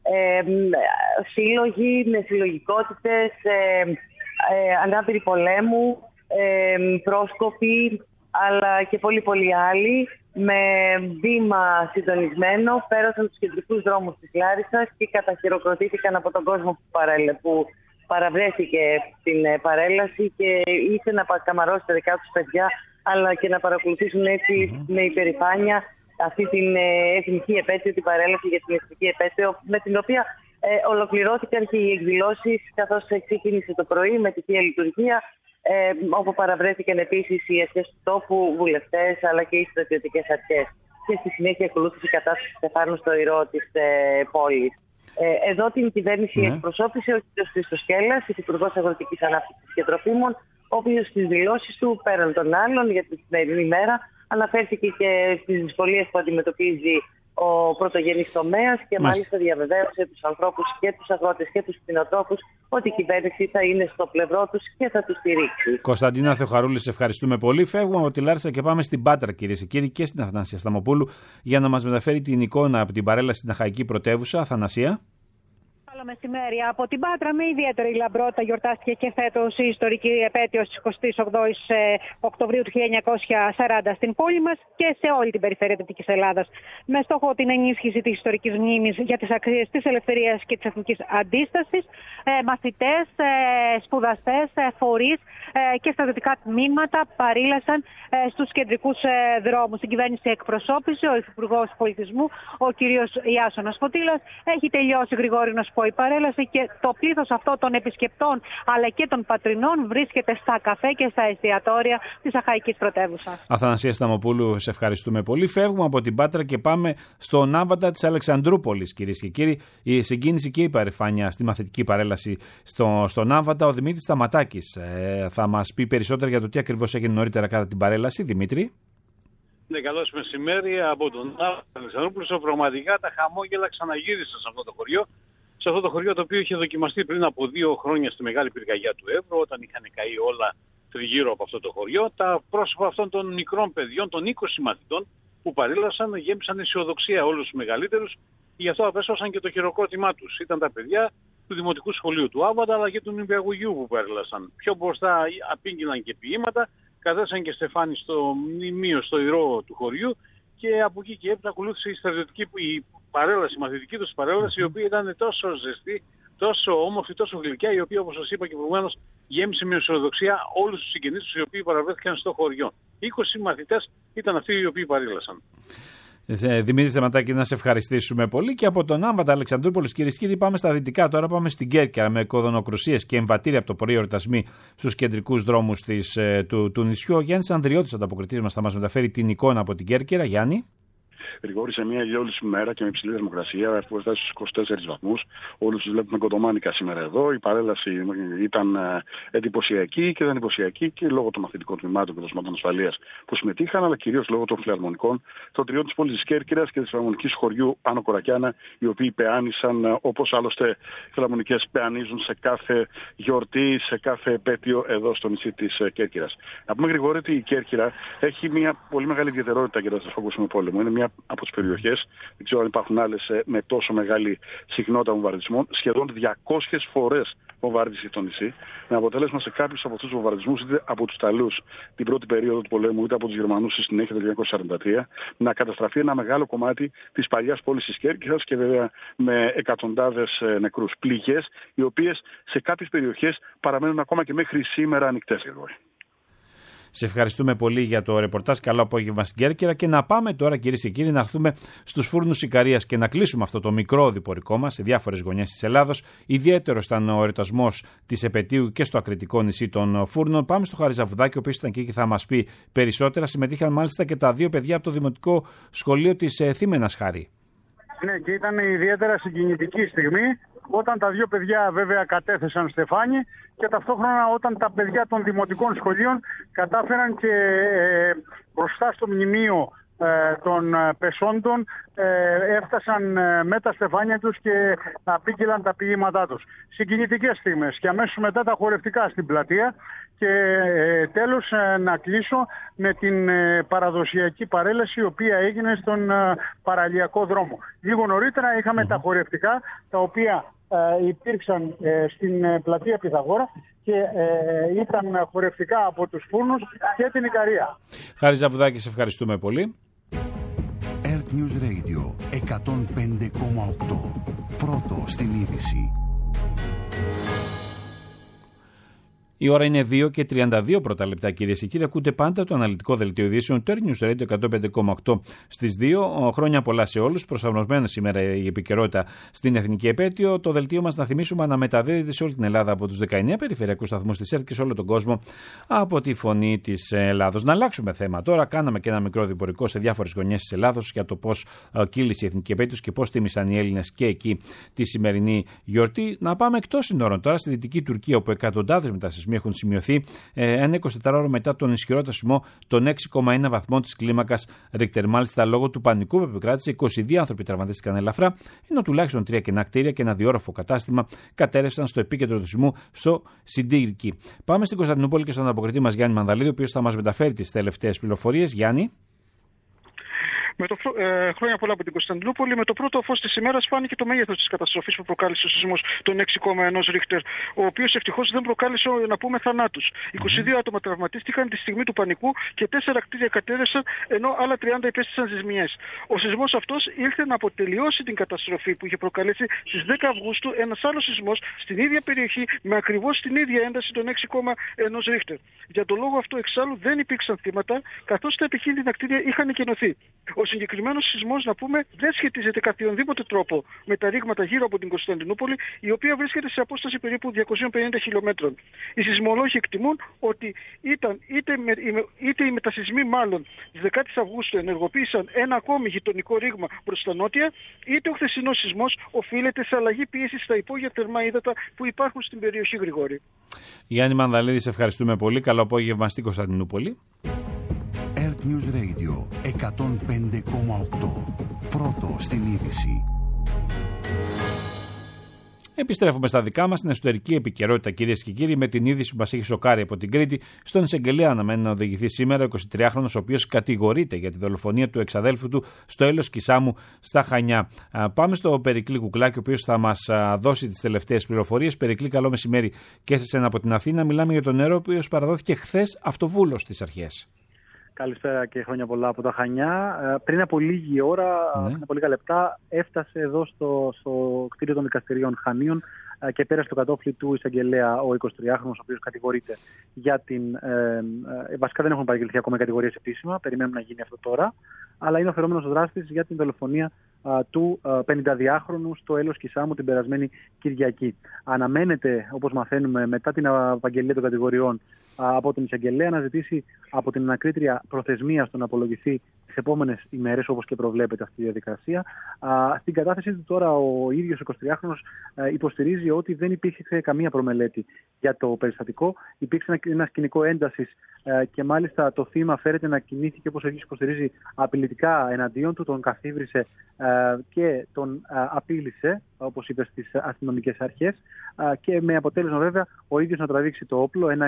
Σύλλογοι με συλλογικότητες, ανάπηροι πολέμου, πρόσκοποι αλλά και πολλοί άλλοι με βήμα συντονισμένο πέρασαν τους κεντρικούς δρόμους της Λάρισσας και καταχειροκροτήθηκαν από τον κόσμο που παραβρέθηκε την παρέλαση και ήθελε να καμαρώσει τα δικά τους παιδιά αλλά και να παρακολουθήσουν έτσι με υπερηφάνεια αυτή την εθνική επέτειο, την παρέλαση για την εθνική επέτειο με την οποία ολοκληρώθηκαν και οι εκδηλώσεις καθώς ξεκίνησε το πρωί με τη Θεία Λειτουργία, όπου παραβρέθηκαν επίσης οι αρχές του τόπου, βουλευτές αλλά και οι στρατιωτικές αρχές. Και στη συνέχεια ακολούθησε η κατάσταση του Στεφάνου στο ηρώ της πόλης. Εδώ την κυβέρνηση εκπροσώπησε ο κ. Χρήστος Κέλλας, Υπουργός Αγροτικής Ανάπτυξης και Τροφίμων, ο οποίος στις δηλώσεις του πέραν των άλλων για τη σημερινή μέρα αναφέρθηκε και στις δυσκολίες που αντιμετωπίζει ο πρωτογενής τομέας και μάλιστα διαβεβαίωσε τους ανθρώπους και τους αγρότες και τους κτηνοτρόφους ότι η κυβέρνηση θα είναι στο πλευρό τους και θα τους στηρίξει. Κωνσταντίνα Θεοχαρούλη, σε ευχαριστούμε πολύ. Φεύγουμε από τη Λάρισα και πάμε στην Πάτρα, κυρίες και κύριοι, και στην Αθανασία Σταμοπούλου για να μας μεταφέρει την εικόνα από την παρέλαση στην Αχαϊκή Πρωτεύουσα. Αθανασία. Καλό μεσημέρι. Από την Πάτρα με ιδιαίτερη λαμπρότητα γιορτάστηκε και φέτος η ιστορική επέτειος της 28ης Οκτωβρίου του 1940 στην πόλη μας και σε όλη την περιφέρεια Δυτικής Ελλάδας. Με στόχο την ενίσχυση της ιστορικής μνήμης για τις αξίες της ελευθερίας και της εθνικής αντίστασης, μαθητές, σπουδαστές, φορείς και στρατιωτικά τμήματα παρήλασαν στους κεντρικούς δρόμους. Στην κυβέρνηση εκπροσώπησε ο Υφυπουργός Πολιτισμού, ο κ. Ιάσονας Φωτήλας. Έχει τελειώσει, Γρηγόρη, να σου πω, η παρέλαση και το πλήθος αυτό των επισκεπτών αλλά και των πατρινών βρίσκεται στα καφέ και στα εστιατόρια της Αχαϊκής πρωτεύουσας. Αθανασία Σταμοπούλου, σε ευχαριστούμε πολύ. Φεύγουμε από την Πάτρα και πάμε στον Άβαντα της Αλεξανδρούπολης, κυρίες και κύριοι. Η συγκίνηση και η παρεφάνεια στη μαθητική παρέλαση στον Άβαντα. Ο Δημήτρης Σταματάκης θα μας πει περισσότερα για το τι ακριβώς έγινε νωρίτερα κατά την παρέλαση. Δημήτρη. Ναι, καλώς μεσημέρι από τον Αλεξανδρούπολο. Πραγματικά τα χαμόγελα ξαναγύρισαν σε αυτό το χωριό. Σε αυτό το χωριό το οποίο είχε δοκιμαστεί πριν από 2 χρόνια στη μεγάλη πυρκαγιά του Εύρου, όταν είχαν καεί όλα τριγύρω από αυτό το χωριό. Τα πρόσωπα αυτών των μικρών παιδιών, των 20 μαθητών που παρήλασαν, γέμισαν αισιοδοξία όλους τους μεγαλύτερους, γι' αυτό απέσωσαν και το χειροκρότημά τους. Ήταν τα παιδιά του Δημοτικού Σχολείου του Άβαντα αλλά και του Νηπιαγωγείου που παρήλασαν. Πιο μπροστά απήγγειλαν και ποίηματα, κατέσαν και στεφάνι στο μνημείο, στο ηρώ του χωριού, και από εκεί και έπειτα ακολούθησε η στρατιωτική παρέλαση, η μαθητική τους παρέλαση, η οποία ήταν τόσο ζεστή, τόσο όμορφη, τόσο γλυκιά, η οποία, όπως σας είπα και προηγουμένως, γέμισε με αισιοδοξία όλους τους συγγενείς τους οι οποίοι παραβρέθηκαν στο χωριό. 20 μαθητές ήταν αυτοί οι οποίοι παρήλασαν. Δημήτρη Σταματάκη, να σε ευχαριστήσουμε πολύ. Και από τον Άβαντα Αλεξανδρούπολης, κυρίες και κύριοι, πάμε στα δυτικά. Τώρα πάμε στην Κέρκυρα με κοδωνοκρουσίες και εμβατήρια από το πρωί, εορτασμοί στους κεντρικούς δρόμους του νησιού. Ο Γιάννης Ανδριώτης, ο ανταποκριτής μας, θα μας μεταφέρει την εικόνα από την Κέρκυρα. Γιάννη. Γρηγόρη, σε μια ηλιόλουστη μέρα και με υψηλή θερμοκρασία που έφτασε στους 24 βαθμούς. Όλους τους βλέπουμε κοντομάνικα σήμερα εδώ. Η παρέλαση ήταν εντυπωσιακή και ήταν εντυπωσιακή και λόγω των μαθητικών τμήματων και των σωμάτων ασφαλείας που συμμετείχαν, αλλά κυρίως λόγω των φιλαρμονικών, των τριών της πόλης της Κέρκυρας και της φιλαρμονικής χωριού Άνω Κορακιάνα, οι οποίοι πεάνησαν όπως άλλωστε οι φιλαρμονικές πεανίζουν σε κάθε γιορτή, σε κάθε επέτειο εδώ στο νησί της Κέρκυρας. Να πούμε, Γρηγόρη, ότι η Κέρκυρα έχει μια πολύ μεγάλη ιδιαιτερότητα για το Παγκόσμιο Πόλεμο. Είναι μια από τις περιοχές, δεν ξέρω αν υπάρχουν άλλες με τόσο μεγάλη συχνότητα βομβαρδισμών, σχεδόν 200 φορές βομβάρδισε το νησί, με αποτέλεσμα σε κάποιους από αυτούς τους βομβαρδισμούς, είτε από τους Ιταλούς την πρώτη περίοδο του πολέμου, είτε από τους Γερμανούς στη συνέχεια το 1943, να καταστραφεί ένα μεγάλο κομμάτι της παλιάς πόλης της Κέρκυρας και βέβαια με εκατοντάδες νεκρούς. Πληγές οι οποίες σε κάποιες περιοχές παραμένουν ακόμα και μέχρι σήμερα ανοιχτές. Σε ευχαριστούμε πολύ για το ρεπορτάζ. Καλό απόγευμα στην Κέρκυρα. Και να πάμε τώρα, κυρίες και κύριοι, να έρθουμε στους φούρνους Ικαρίας και να κλείσουμε αυτό το μικρό διπορικό μας σε διάφορες γωνιές της Ελλάδος. Ιδιαίτερο ήταν ο εορτασμός της επετείου και στο ακριτικό νησί των Φούρνων. Πάμε στο Χαριζαβουδάκι, ο οποίος ήταν εκεί και θα μας πει περισσότερα. Συμμετείχαν μάλιστα και τα 2 παιδιά από το Δημοτικό Σχολείο της Θήμενας, Χάρη. Ναι, και ήταν ιδιαίτερα συγκινητική στιγμή όταν τα 2 παιδιά βέβαια κατέθεσαν στεφάνι και ταυτόχρονα όταν τα παιδιά των δημοτικών σχολείων κατάφεραν και μπροστά στο μνημείο των πεσόντων έφτασαν με τα στεφάνια τους και απήγγειλαν τα ποίηματά τους. Συγκινητικές στιγμές και αμέσως μετά τα χορευτικά στην πλατεία και τέλος να κλείσω με την παραδοσιακή παρέλαση η οποία έγινε στον παραλιακό δρόμο. Λίγο νωρίτερα είχαμε τα χορευτικά τα οποία υπήρξαν στην πλατεία Πυθαγόρα και ήταν χορευτικά από τους Φούρνους και την Ικαρία. Χάρη Ζαβουδάκη, σε ευχαριστούμε πολύ. Earth News Radio 105,8. Πρώτο στην είδηση. Η ώρα είναι 2 και 32 πρώτα λεπτά, κυρίες και κύριοι. Ακούτε πάντα το αναλυτικό δελτίο ειδήσεων του Earth News Radio 105,8 στις 2. Χρόνια πολλά σε όλους. Προσαρμοσμένο σήμερα η επικαιρότητα στην εθνική επέτειο. Το δελτίο μας, να θυμίσουμε, αναμεταδίδεται σε όλη την Ελλάδα από τους 19 περιφερειακούς σταθμούς της ΕΡΤ και σε όλο τον κόσμο από τη Φωνή της Ελλάδος. Να αλλάξουμε θέμα τώρα. Κάναμε και ένα μικρό διπορικό σε διάφορες γωνιές της Ελλάδος για το πώς κύλησε η εθνική επέτειος και πώς τίμησαν οι Έλληνες και εκεί τη σημερινή γιορτή. Να πάμε εκτός συνόρων τώρα, στη Δυτική Τουρκία, όπου εκατοντάδες μετασυσμοί έχουν σημειωθεί ένα 24ωρο μετά τον ισχυρότερο σεισμό των 6,1 βαθμών της κλίμακας Ρίχτερ. Μάλιστα, λόγω του πανικού που επικράτησε, 22 άνθρωποι τραυματίστηκαν ελαφρά, ενώ τουλάχιστον 3 κενά κτίρια και ένα διόροφο κατάστημα κατέρευσαν στο επίκεντρο του σεισμού στο Σιντήρκι. Πάμε στην Κωνσταντινούπολη και στον ανταποκριτή μας Γιάννη Μανδαλίδη, ο οποίος θα μας μεταφέρει τις τελευταίες πληροφορίες. Γιάννη. Χρόνια πολλά από την Κωνσταντινούπολη. Με το πρώτο φως της ημέρας φάνηκε το μέγεθος της καταστροφής που προκάλεσε ο σεισμός των 6,1 Ρίχτερ, ο οποίος ευτυχώς δεν προκάλεσε, να πούμε, θανάτους. 22 άτομα τραυματίστηκαν τη στιγμή του πανικού και 4 κτίρια κατέρευσαν, ενώ άλλα 30 υπέστησαν ζημιές. Ο σεισμός αυτός ήλθε να αποτελειώσει την καταστροφή που είχε προκαλέσει στις 10 Αυγούστου ένας άλλος σεισμός στην ίδια περιοχή με ακριβώς την ίδια ένταση των 6,1 Ρίχτερ. Για τον λόγο αυτό, εξάλλου, δεν υπήρξαν θύματα, καθώς τα επικίνδυνα κτίρια είχαν εκενωθεί. Ο συγκεκριμένος σεισμός, να πούμε, δεν σχετίζεται καθιονδήποτε τρόπο με τα ρήγματα γύρω από την Κωνσταντινούπολη, η οποία βρίσκεται σε απόσταση περίπου 250 χιλιόμετρων. Οι σεισμολόγοι εκτιμούν ότι είτε οι μετασεισμοί μάλλον της 10ης Αυγούστου ενεργοποίησαν ένα ακόμη γειτονικό ρήγμα προς τα νότια, είτε ο χθεσινός σεισμός οφείλεται σε αλλαγή πίεσης στα υπόγεια θερμά ύδατα που υπάρχουν στην περιοχή, Γρηγόρη. Γιάννη Μανδαλίδη, σε ευχαριστούμε πολύ. Καλό απόγευμα στην Κωνσταντινούπολη. Earth News Radio 105,8. Πρώτο στην είδηση. Επιστρέφουμε στα δικά μας, στην εσωτερική επικαιρότητα, κυρίες και κύριοι, με την είδηση που μας έχει σοκάρει από την Κρήτη. Στον εισαγγελέα αναμένει να οδηγηθεί σήμερα ο 23χρονος, ο οποίος κατηγορείται για τη δολοφονία του εξαδέλφου του στο έλεος Κισάμου στα Χανιά. Πάμε στο Περικλή Κουκλάκη, ο οποίος θα μας δώσει τις τελευταίες πληροφορίες. Περικλή, καλό μεσημέρι και σε σένα από την Αθήνα. Μιλάμε για τον νερό, ο οποίος παραδόθηκε χθες αυτοβούλος στις αρχές. Καλησπέρα και χρόνια πολλά από τα Χανιά. Πριν από λίγη ώρα, πριν από λίγα λεπτά, έφτασε εδώ στο κτίριο των δικαστηρίων Χανίων και πέρασε το κατόφλι του εισαγγελέα ο 23χρονος, ο οποίος κατηγορείται για την. Βασικά δεν έχουν παραγγελθεί ακόμα κατηγορίες επίσημα, περιμένουμε να γίνει αυτό τώρα. Αλλά είναι ο φερόμενος δράστης για την δολοφονία του 52χρονου στο έλεος Κισάμου την περασμένη Κυριακή. Αναμένεται, όπως μαθαίνουμε, μετά την απαγγελία των κατηγοριών από τον εισαγγελέα να ζητήσει από την ανακρίτρια προθεσμία στο να απολογηθεί τις επόμενες ημέρες, όπως και προβλέπεται αυτή η διαδικασία. Στην κατάθεσή του τώρα ο ίδιος ο 23χρονος υποστηρίζει ότι δεν υπήρχε καμία προμελέτη για το περιστατικό. Υπήρξε ένα σκηνικό έντασης και μάλιστα το θύμα φέρεται να κινήθηκε, όπως ο ίδιος υποστηρίζει, απειλητικά εναντίον του, τον καθίβρισε και τον απείλησε, όπως είπε, στις αστυνομικές αρχές, και με αποτέλεσμα βέβαια ο ίδιος να τραβήξει το όπλο, ένα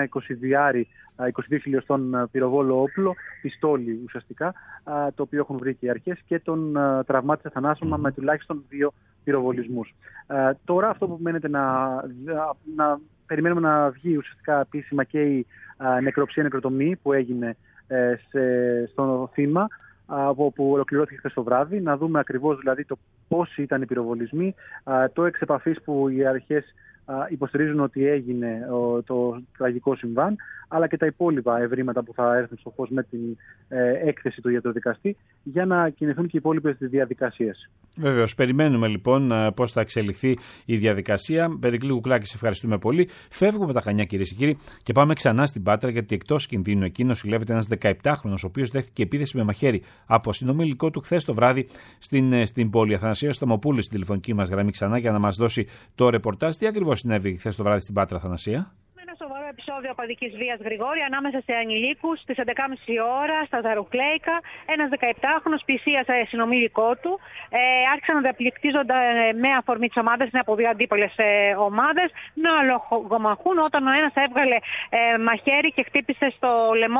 22 χιλιοστών πυροβόλο όπλο, πιστόλι ουσιαστικά, το οποίο έχουν βρει και οι αρχές, και τον τραυμάτισε θανάσιμα με τουλάχιστον 2 πυροβολισμούς. Τώρα αυτό που μένεται να περιμένουμε να βγει ουσιαστικά επίσημα και η νεκροψία-νεκροτομή που έγινε στο θύμα, που ολοκληρώθηκε χθες το βράδυ, να δούμε ακριβώς δηλαδή το πόσοι ήταν οι πυροβολισμοί, το εξ επαφής που οι αρχές υποστηρίζουν ότι έγινε το τραγικό συμβάν, αλλά και τα υπόλοιπα ευρήματα που θα έρθουν στο φως με την έκθεση του ιατροδικαστή, για να κινηθούν και οι υπόλοιπες διαδικασίες. Βεβαίως, περιμένουμε λοιπόν πώς θα εξελιχθεί η διαδικασία. Περικλή Κουκλάκη, σε ευχαριστούμε πολύ. Φεύγουμε από τα Χανιά, κυρίες και κύριοι, και πάμε ξανά στην Πάτρα, γιατί εκτός κινδύνου εκεί νοσηλεύεται ένας 17χρονος, ο οποίος δέχτηκε επίθεση με μαχαίρι από συνομιλικό του χθες το βράδυ στην πόλη. Αθανασία Σταμοπούλη στην τηλεφωνική μας γραμμή ξανά για να μας δώσει το ρεπορτάζ. Τι ακριβώς συνέβη χθες το βράδυ στην Πάτρα, Αθανασία? Σοβαρό επεισόδιο απαδικής βίας, Γρηγόρη, ανάμεσα σε ανηλίκους στις 11.30 ώρα στα Ζαρουκλέικα. Ένας 17χρονος πλησίασε συνομήλικό του. Άρχισαν να διαπληκτίζονται με αφορμή τις ομάδες, είναι από 2 αντίπολες ομάδες, να λογομαχούν, όταν ο ένας έβγαλε μαχαίρι και χτύπησε στο λαιμό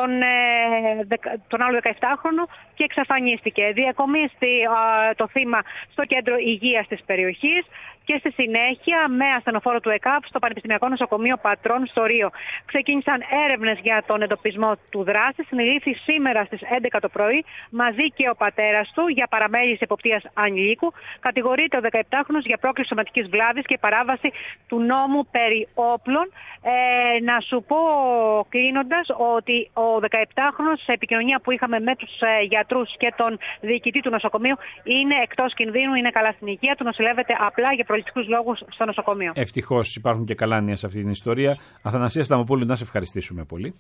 τον άλλο 17χρονο και εξαφανίστηκε. Διακομίστη το θύμα στο κέντρο υγείας της περιοχής και στη συνέχεια με ασθενοφόρο του ΕΚΑΒ στο Πανεπιστημιακό Νοσοκομείο Πατρών στο Ρίο. Ξεκίνησαν έρευνες για τον εντοπισμό του δράστη. Συνελήφθη σήμερα στις 11 το πρωί μαζί και ο πατέρας του για παραμέληση εποπτείας ανηλίκου. Κατηγορείται ο 17χρονος για πρόκληση σωματικής βλάβης και παράβαση του νόμου περί όπλων. Να σου πω κλείνοντας ότι ο 17χρονος, σε επικοινωνία που είχαμε με τους γιατρούς και τον διοικητή του νοσοκομείου, είναι εκτός κινδύνου, είναι καλά στην υγεία του, νοσηλεύεται απλά για προληπτικούς λόγους στο νοσοκομείο. Ευτυχώς υπάρχουν και καλά νέα σε αυτή την ιστορία. Αθανασία Σταμοπούλου, να σε ευχαριστήσουμε πολύ.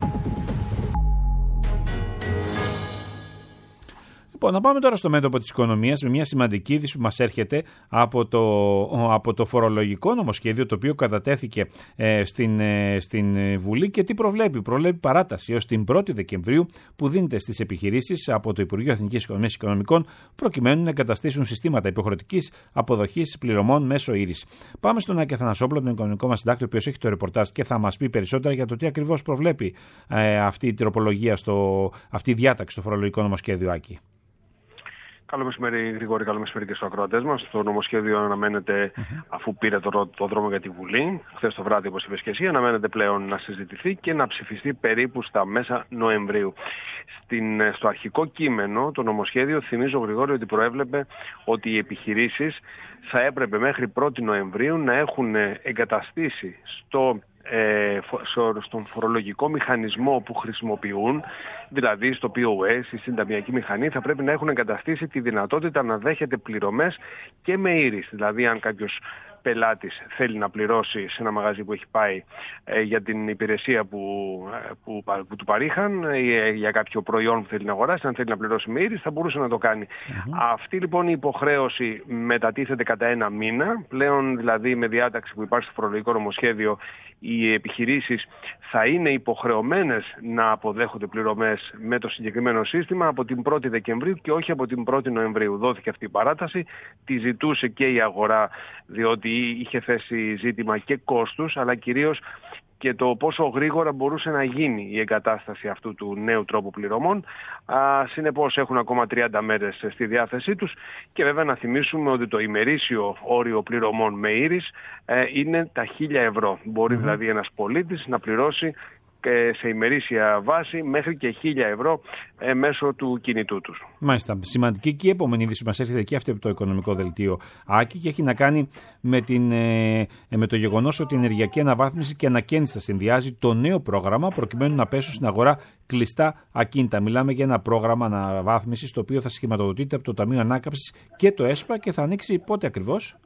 Λοιπόν, να πάμε τώρα στο μέτωπο της οικονομίας με μια σημαντική είδηση που μας έρχεται από το φορολογικό νομοσχέδιο, το οποίο κατατέθηκε στην Βουλή, και τι προβλέπει. Προβλέπει παράταση έως την 1η Δεκεμβρίου που δίνεται στις επιχειρήσεις από το Υπουργείο Εθνικής Οικονομίας και Οικονομικών, προκειμένου να εγκαταστήσουν συστήματα υποχρεωτικής αποδοχής πληρωμών μέσω ήρης. Πάμε στον Άκη Αθανασόπουλο, τον οικονομικό μας συντάκτη, ο οποίος έχει το ρεπορτάζ και θα μας πει περισσότερα για το τι ακριβώς προβλέπει αυτή η τροπολογία, αυτή η διάταξη στο φορολογικό νομοσχέδιο, Άκη. Καλό μεσημέρι, Γρηγόρη, καλό μεσημέρι και στους ακροατές μας. Το νομοσχέδιο αναμένεται, αφού πήρε το δρόμο για τη Βουλή, χθες το βράδυ, όπως είπες και εσύ, αναμένεται πλέον να συζητηθεί και να ψηφιστεί περίπου στα μέσα Νοεμβρίου. Στο αρχικό κείμενο, το νομοσχέδιο, θυμίζω, Γρηγόρη, ότι προέβλεπε ότι οι επιχειρήσεις θα έπρεπε μέχρι 1η Νοεμβρίου να έχουν εγκαταστήσει στον φορολογικό μηχανισμό που χρησιμοποιούν, δηλαδή στο POS, η συνταμιακή μηχανή, θα πρέπει να έχουν εγκαταστήσει τη δυνατότητα να δέχεται πληρωμές και με iris. Δηλαδή, αν κάποιος πελάτης θέλει να πληρώσει σε ένα μαγαζί που έχει πάει για την υπηρεσία που του παρήχαν ή για κάποιο προϊόν που θέλει να αγοράσει, αν θέλει να πληρώσει με iris, θα μπορούσε να το κάνει. Αυτή λοιπόν η υποχρέωση μετατίθεται κατά ένα μήνα. Πλέον, δηλαδή, με διάταξη που υπάρχει στο φορολογικό νομοσχέδιο, οι επιχειρήσεις θα είναι υποχρεωμένες να αποδέχονται πληρωμές με το συγκεκριμένο σύστημα από την 1η Δεκεμβρίου και όχι από την 1η Νοεμβρίου. Δόθηκε αυτή η παράταση, τη ζητούσε και η αγορά, διότι είχε θέσει ζήτημα και κόστους, αλλά κυρίως και το πόσο γρήγορα μπορούσε να γίνει η εγκατάσταση αυτού του νέου τρόπου πληρωμών. Συνεπώς έχουν ακόμα 30 μέρες στη διάθεσή τους και βέβαια να θυμίσουμε ότι το ημερήσιο όριο πληρωμών με iris είναι τα 1.000 ευρώ. Μπορεί δηλαδή ένας πολίτης να πληρώσει σε ημερήσια βάση μέχρι και 1.000 ευρώ μέσω του κινητού τους. Μάλιστα. Σημαντική και η επόμενη είδηση μας έρχεται και αυτή από το οικονομικό δελτίο Άκη και έχει να κάνει με το γεγονός ότι η ενεργειακή αναβάθμιση και ανακαίνιση θα συνδυάζει το νέο πρόγραμμα προκειμένου να πέσουν στην αγορά κλειστά ακίνητα. Μιλάμε για ένα πρόγραμμα αναβάθμισης το οποίο θα σχηματοδοτείται από το Ταμείο Ανάκαμψης και το ΕΣΠΑ και θα ανοίξει πότε ακριβώς?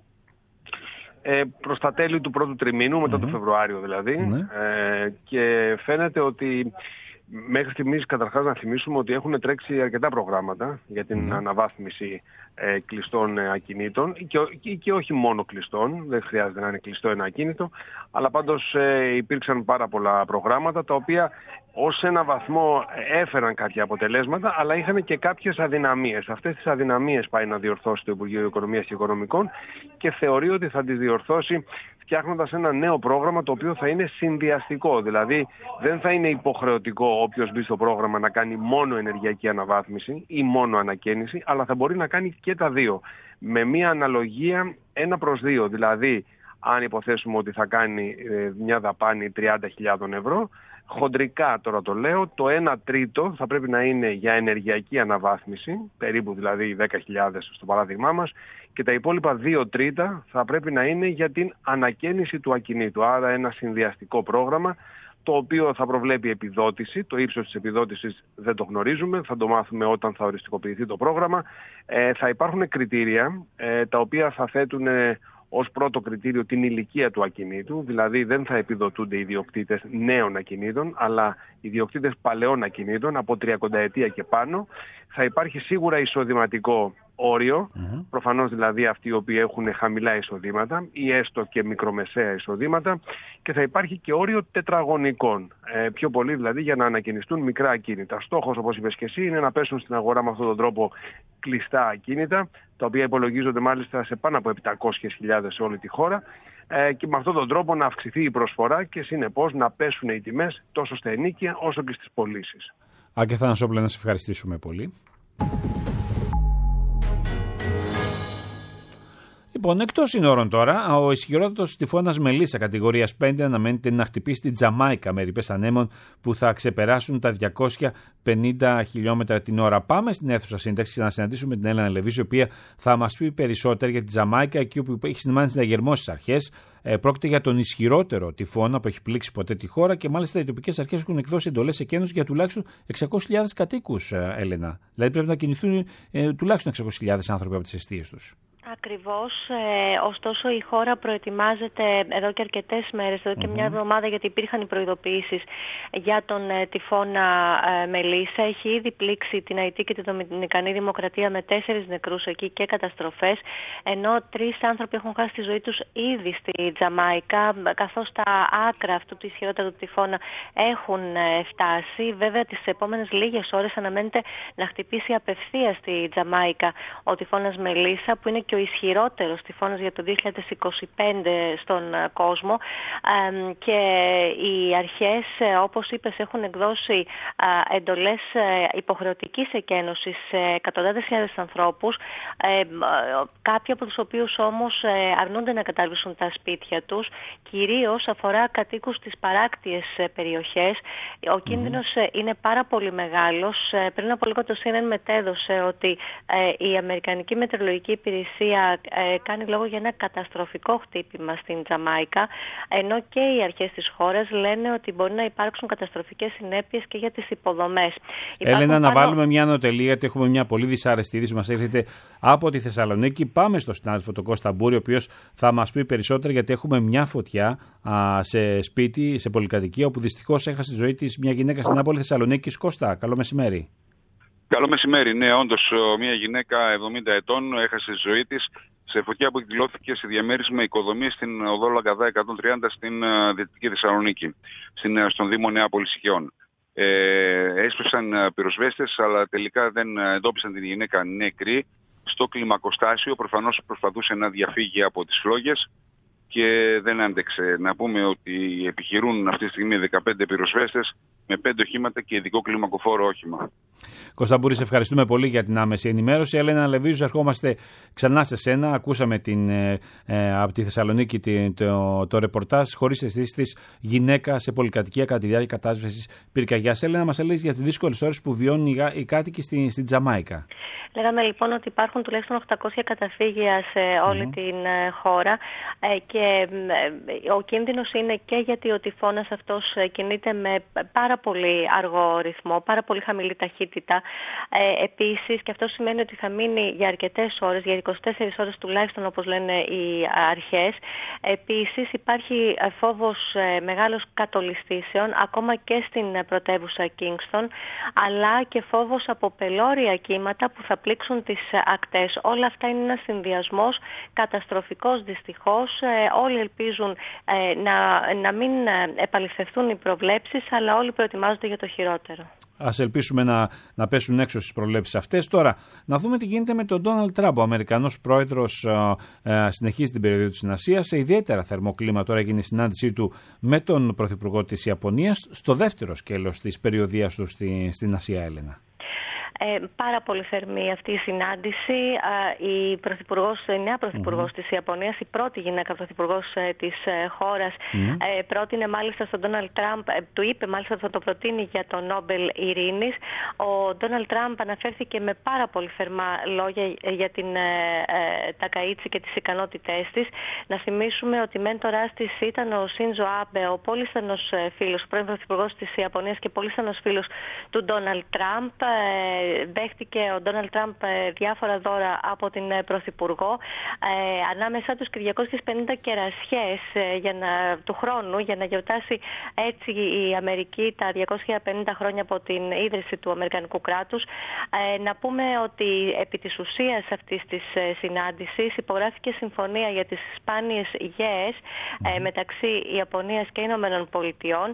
Προς τα τέλη του πρώτου τριμήνου, μετά το Φεβρουάριο δηλαδή, και φαίνεται ότι μέχρι στιγμής, καταρχάς να θυμίσουμε ότι έχουν τρέξει αρκετά προγράμματα για την αναβάθμιση κλειστών ακινήτων και όχι μόνο κλειστών, δεν χρειάζεται να είναι κλειστό ένα ακίνητο, αλλά πάντως υπήρξαν πάρα πολλά προγράμματα τα οποία ως ένα βαθμό έφεραν κάποια αποτελέσματα, αλλά είχαν και κάποιες αδυναμίες. Αυτές τις αδυναμίες πάει να διορθώσει το Υπουργείο Οικονομίας και Οικονομικών και θεωρεί ότι θα τις διορθώσει φτιάχνοντας ένα νέο πρόγραμμα το οποίο θα είναι συνδυαστικό. Δηλαδή δεν θα είναι υποχρεωτικό όποιος μπει στο πρόγραμμα να κάνει μόνο ενεργειακή αναβάθμιση ή μόνο ανακαίνιση, αλλά θα μπορεί να κάνει και τα δύο με μια αναλογία 1/2. Δηλαδή, αν υποθέσουμε ότι θα κάνει μια δαπάνη 30.000 ευρώ, χοντρικά τώρα το λέω, το 1/3 θα πρέπει να είναι για ενεργειακή αναβάθμιση, περίπου δηλαδή 10.000 στο παράδειγμά μας, και τα υπόλοιπα 2/3 θα πρέπει να είναι για την ανακαίνιση του ακινήτου. Άρα ένα συνδυαστικό πρόγραμμα, το οποίο θα προβλέπει επιδότηση. Το ύψος της επιδότησης δεν το γνωρίζουμε, θα το μάθουμε όταν θα οριστικοποιηθεί το πρόγραμμα. Θα υπάρχουν κριτήρια τα οποία θα θέτουν ως πρώτο κριτήριο την ηλικία του ακινήτου, δηλαδή δεν θα επιδοτούνται οι ιδιοκτήτες νέων ακινήτων, αλλά οι ιδιοκτήτες παλαιών ακινήτων από 30 ετία και πάνω. Θα υπάρχει σίγουρα εισοδηματικό όριο, προφανώς δηλαδή αυτοί οι οποίοι έχουν χαμηλά εισοδήματα ή έστω και μικρομεσαία εισοδήματα, και θα υπάρχει και όριο τετραγωνικών, πιο πολύ δηλαδή για να ανακαινιστούν μικρά ακίνητα. Στόχος, όπως είπες και εσύ, είναι να πέσουν στην αγορά με αυτόν τον τρόπο κλειστά ακίνητα, τα οποία υπολογίζονται μάλιστα σε πάνω από 700.000 σε όλη τη χώρα, και με αυτόν τον τρόπο να αυξηθεί η προσφορά και συνεπώς να πέσουν οι τιμές τόσο στα ενοίκια όσο και στις πωλήσεις. Άκη Θανασόπουλε, να σε ευχαριστήσουμε πολύ. Λοιπόν, εκτός συνόρων τώρα, ο ισχυρότατος τυφώνας Μελίσσα κατηγορίας 5 αναμένεται να χτυπήσει την Τζαμάικα με ρηπές ανέμων που θα ξεπεράσουν τα 250 χιλιόμετρα την ώρα. Πάμε στην αίθουσα σύνταξη να συναντήσουμε την Έλενα Λεβίζη, η οποία θα μας πει περισσότερα για την Τζαμάικα, εκεί όπου έχει συνημάνει συναγερμό στις αρχές. Πρόκειται για τον ισχυρότερο τυφώνα που έχει πλήξει ποτέ τη χώρα και μάλιστα οι τοπικές αρχές έχουν εκδώσει εντολές εκένωσης για τουλάχιστον 600.000 κατοίκους, Έλενα. Δηλαδή πρέπει να κινηθούν τουλάχιστον 600.000 άνθρωποι από τις εστίες τους. Ακριβώς, ωστόσο η χώρα προετοιμάζεται εδώ και αρκετές μέρες, εδώ και μια εβδομάδα, γιατί υπήρχαν οι προειδοποιήσεις για τον τυφώνα Μελίσσα. Έχει ήδη πλήξει την Αϊτή και τη Δομινικανή Δημοκρατία με 4 νεκρούς εκεί και καταστροφές, ενώ 3 άνθρωποι έχουν χάσει τη ζωή τους ήδη στη Τζαμάικα, καθώς τα άκρα αυτού του ισχυρότερου τυφώνα έχουν φτάσει. Βέβαια τις επόμενες λίγες ώρες αναμένεται να χτυπήσει απευθείας στη Τζαμάικα ο τυφώνας Μελίσσα, που είναι και ο ο ισχυρότερος τυφώνας για το 2025 στον κόσμο, και οι αρχές, όπως είπες, έχουν εκδώσει εντολές υποχρεωτικής εκένωσης σε εκατοντάδες χιλιάδες ανθρώπους, κάποιοι από τους οποίους όμως αρνούνται να καταρρύψουν τα σπίτια τους. Κυρίως αφορά κατοίκους στις παράκτιες περιοχές. Ο κίνδυνος είναι πάρα πολύ μεγάλος. Πριν από λίγο το CNN μετέδωσε ότι η Αμερικανική Μετεωρολογική Υπηρεσία κάνει λόγο για ένα καταστροφικό χτύπημα στην Τζαμάικα, ενώ και οι αρχές της χώρας λένε ότι μπορεί να υπάρξουν καταστροφικές συνέπειες και για τις υποδομές. Έλενα, να βάλουμε μια ανωτελεία, γιατί έχουμε μια πολύ δυσάρεστη είδηση που μας έρχεται από τη Θεσσαλονίκη. Πάμε στο συνάδελφο τον Κώστα Μπούρη, ο οποίος θα μας πει περισσότερα, γιατί έχουμε μια φωτιά σε σπίτι, σε πολυκατοικία, όπου δυστυχώς έχασε τη ζωή της μια γυναίκα στην Άπολη Θεσσαλονίκης. Κώστα, καλό μεσημέρι. Καλό μεσημέρι. Ναι, όντως μια γυναίκα 70 ετών έχασε τη ζωή της σε φωτιά που εκδηλώθηκε σε διαμέρισμα οικοδομής στην οδό Λαγκαδά 130 στην Δυτική Θεσσαλονίκη, στον Δήμο Νεάπολης Οικειών. Έσπευσαν πυροσβέστες, αλλά τελικά δεν εντόπισαν την γυναίκα νεκρή στο κλιμακοστάσιο. Προφανώς προσπαθούσε να διαφύγει από τις φλόγες και δεν άντεξε. Να πούμε ότι επιχειρούν αυτή τη στιγμή 15 πυροσβέστες με 5 οχήματα και ειδικό κλιμακοφόρο όχημα. Κώστα Μπούρη, σε ευχαριστούμε πολύ για την άμεση ενημέρωση. Έλενα Λεβίζου, ερχόμαστε ξανά σε σένα. Ακούσαμε από τη Θεσσαλονίκη το ρεπορτάζ χωρίς αισθήσεις της γυναίκα σε πολυκατοικία κατά τη διάρκεια κατάσβεσης πυρκαγιάς. Έλενα, μας έλεγες για τις δύσκολες ώρες που βιώνουν οι κάτοικοι στην Τζαμάικα. Λέγαμε λοιπόν ότι υπάρχουν τουλάχιστον 800 καταφύγια σε όλη την χώρα, και ο κίνδυνος είναι και γιατί ο τυφώνας αυτός κινείται με πάρα πολύ αργό ρυθμό, πάρα πολύ χαμηλή ταχύτητα. Επίσης, και αυτό σημαίνει ότι θα μείνει για αρκετές ώρες, για 24 ώρες τουλάχιστον, όπως λένε οι αρχές. Επίσης, υπάρχει φόβος μεγάλος κατολιστήσεων, ακόμα και στην πρωτεύουσα Κίνγκστον, αλλά και φόβος από πελώρια κύματα που θα πλήξουν τις ακτές. Όλα αυτά είναι ένας συνδυασμός καταστροφικός δυστυχώς. Όλοι ελπίζουν να μην επαληθευτούν οι προβλέψεις, αλλά όλοι προετοιμάζονται για το χειρότερο. Ας ελπίσουμε να πέσουν έξω στις προβλέψεις αυτές. Τώρα, να δούμε τι γίνεται με τον Ντόναλντ Τραμπ. Ο Αμερικανός πρόεδρος συνεχίζει την περιοδία του στην Ασία. Σε ιδιαίτερα θερμό κλίμα τώρα έγινε η συνάντησή του με τον πρωθυπουργό της Ιαπωνίας στο δεύτερο σκέλος της περιοδίας του στην Ασία, Έλενα. Πάρα πολύ θερμή αυτή η συνάντηση. Η νέα πρωθυπουργός της Ιαπωνίας, η πρώτη γυναίκα πρωθυπουργός της χώρας, πρότεινε μάλιστα στον Ντόναλντ Τραμπ, του είπε μάλιστα ότι θα το προτείνει για το Νόμπελ Ειρήνης. Ο Ντόναλντ Τραμπ αναφέρθηκε με πάρα πολύ θερμά λόγια για την Τακαΐτσι και τις ικανότητές της. Να θυμίσουμε ότι μέντορας της ήταν ο Σίνζο Άμπε, ο πολύ στενός φίλος, πρώην πρωθυπουργός της Ιαπωνίας και πολύ στενός φίλος του Ντόναλντ Τραμπ. Δέχτηκε ο Ντόναλντ Τραμπ διάφορα δώρα από την Πρωθυπουργό, ανάμεσά τους και 250 κερασιές του χρόνου, για να γιορτάσει έτσι η Αμερική τα 250 χρόνια από την ίδρυση του Αμερικανικού κράτους. Να πούμε ότι επί της ουσίας αυτής της συνάντησης υπογράφηκε συμφωνία για τις σπάνιες γέες μεταξύ Ιαπωνίας και Ηνωμένων Πολιτειών,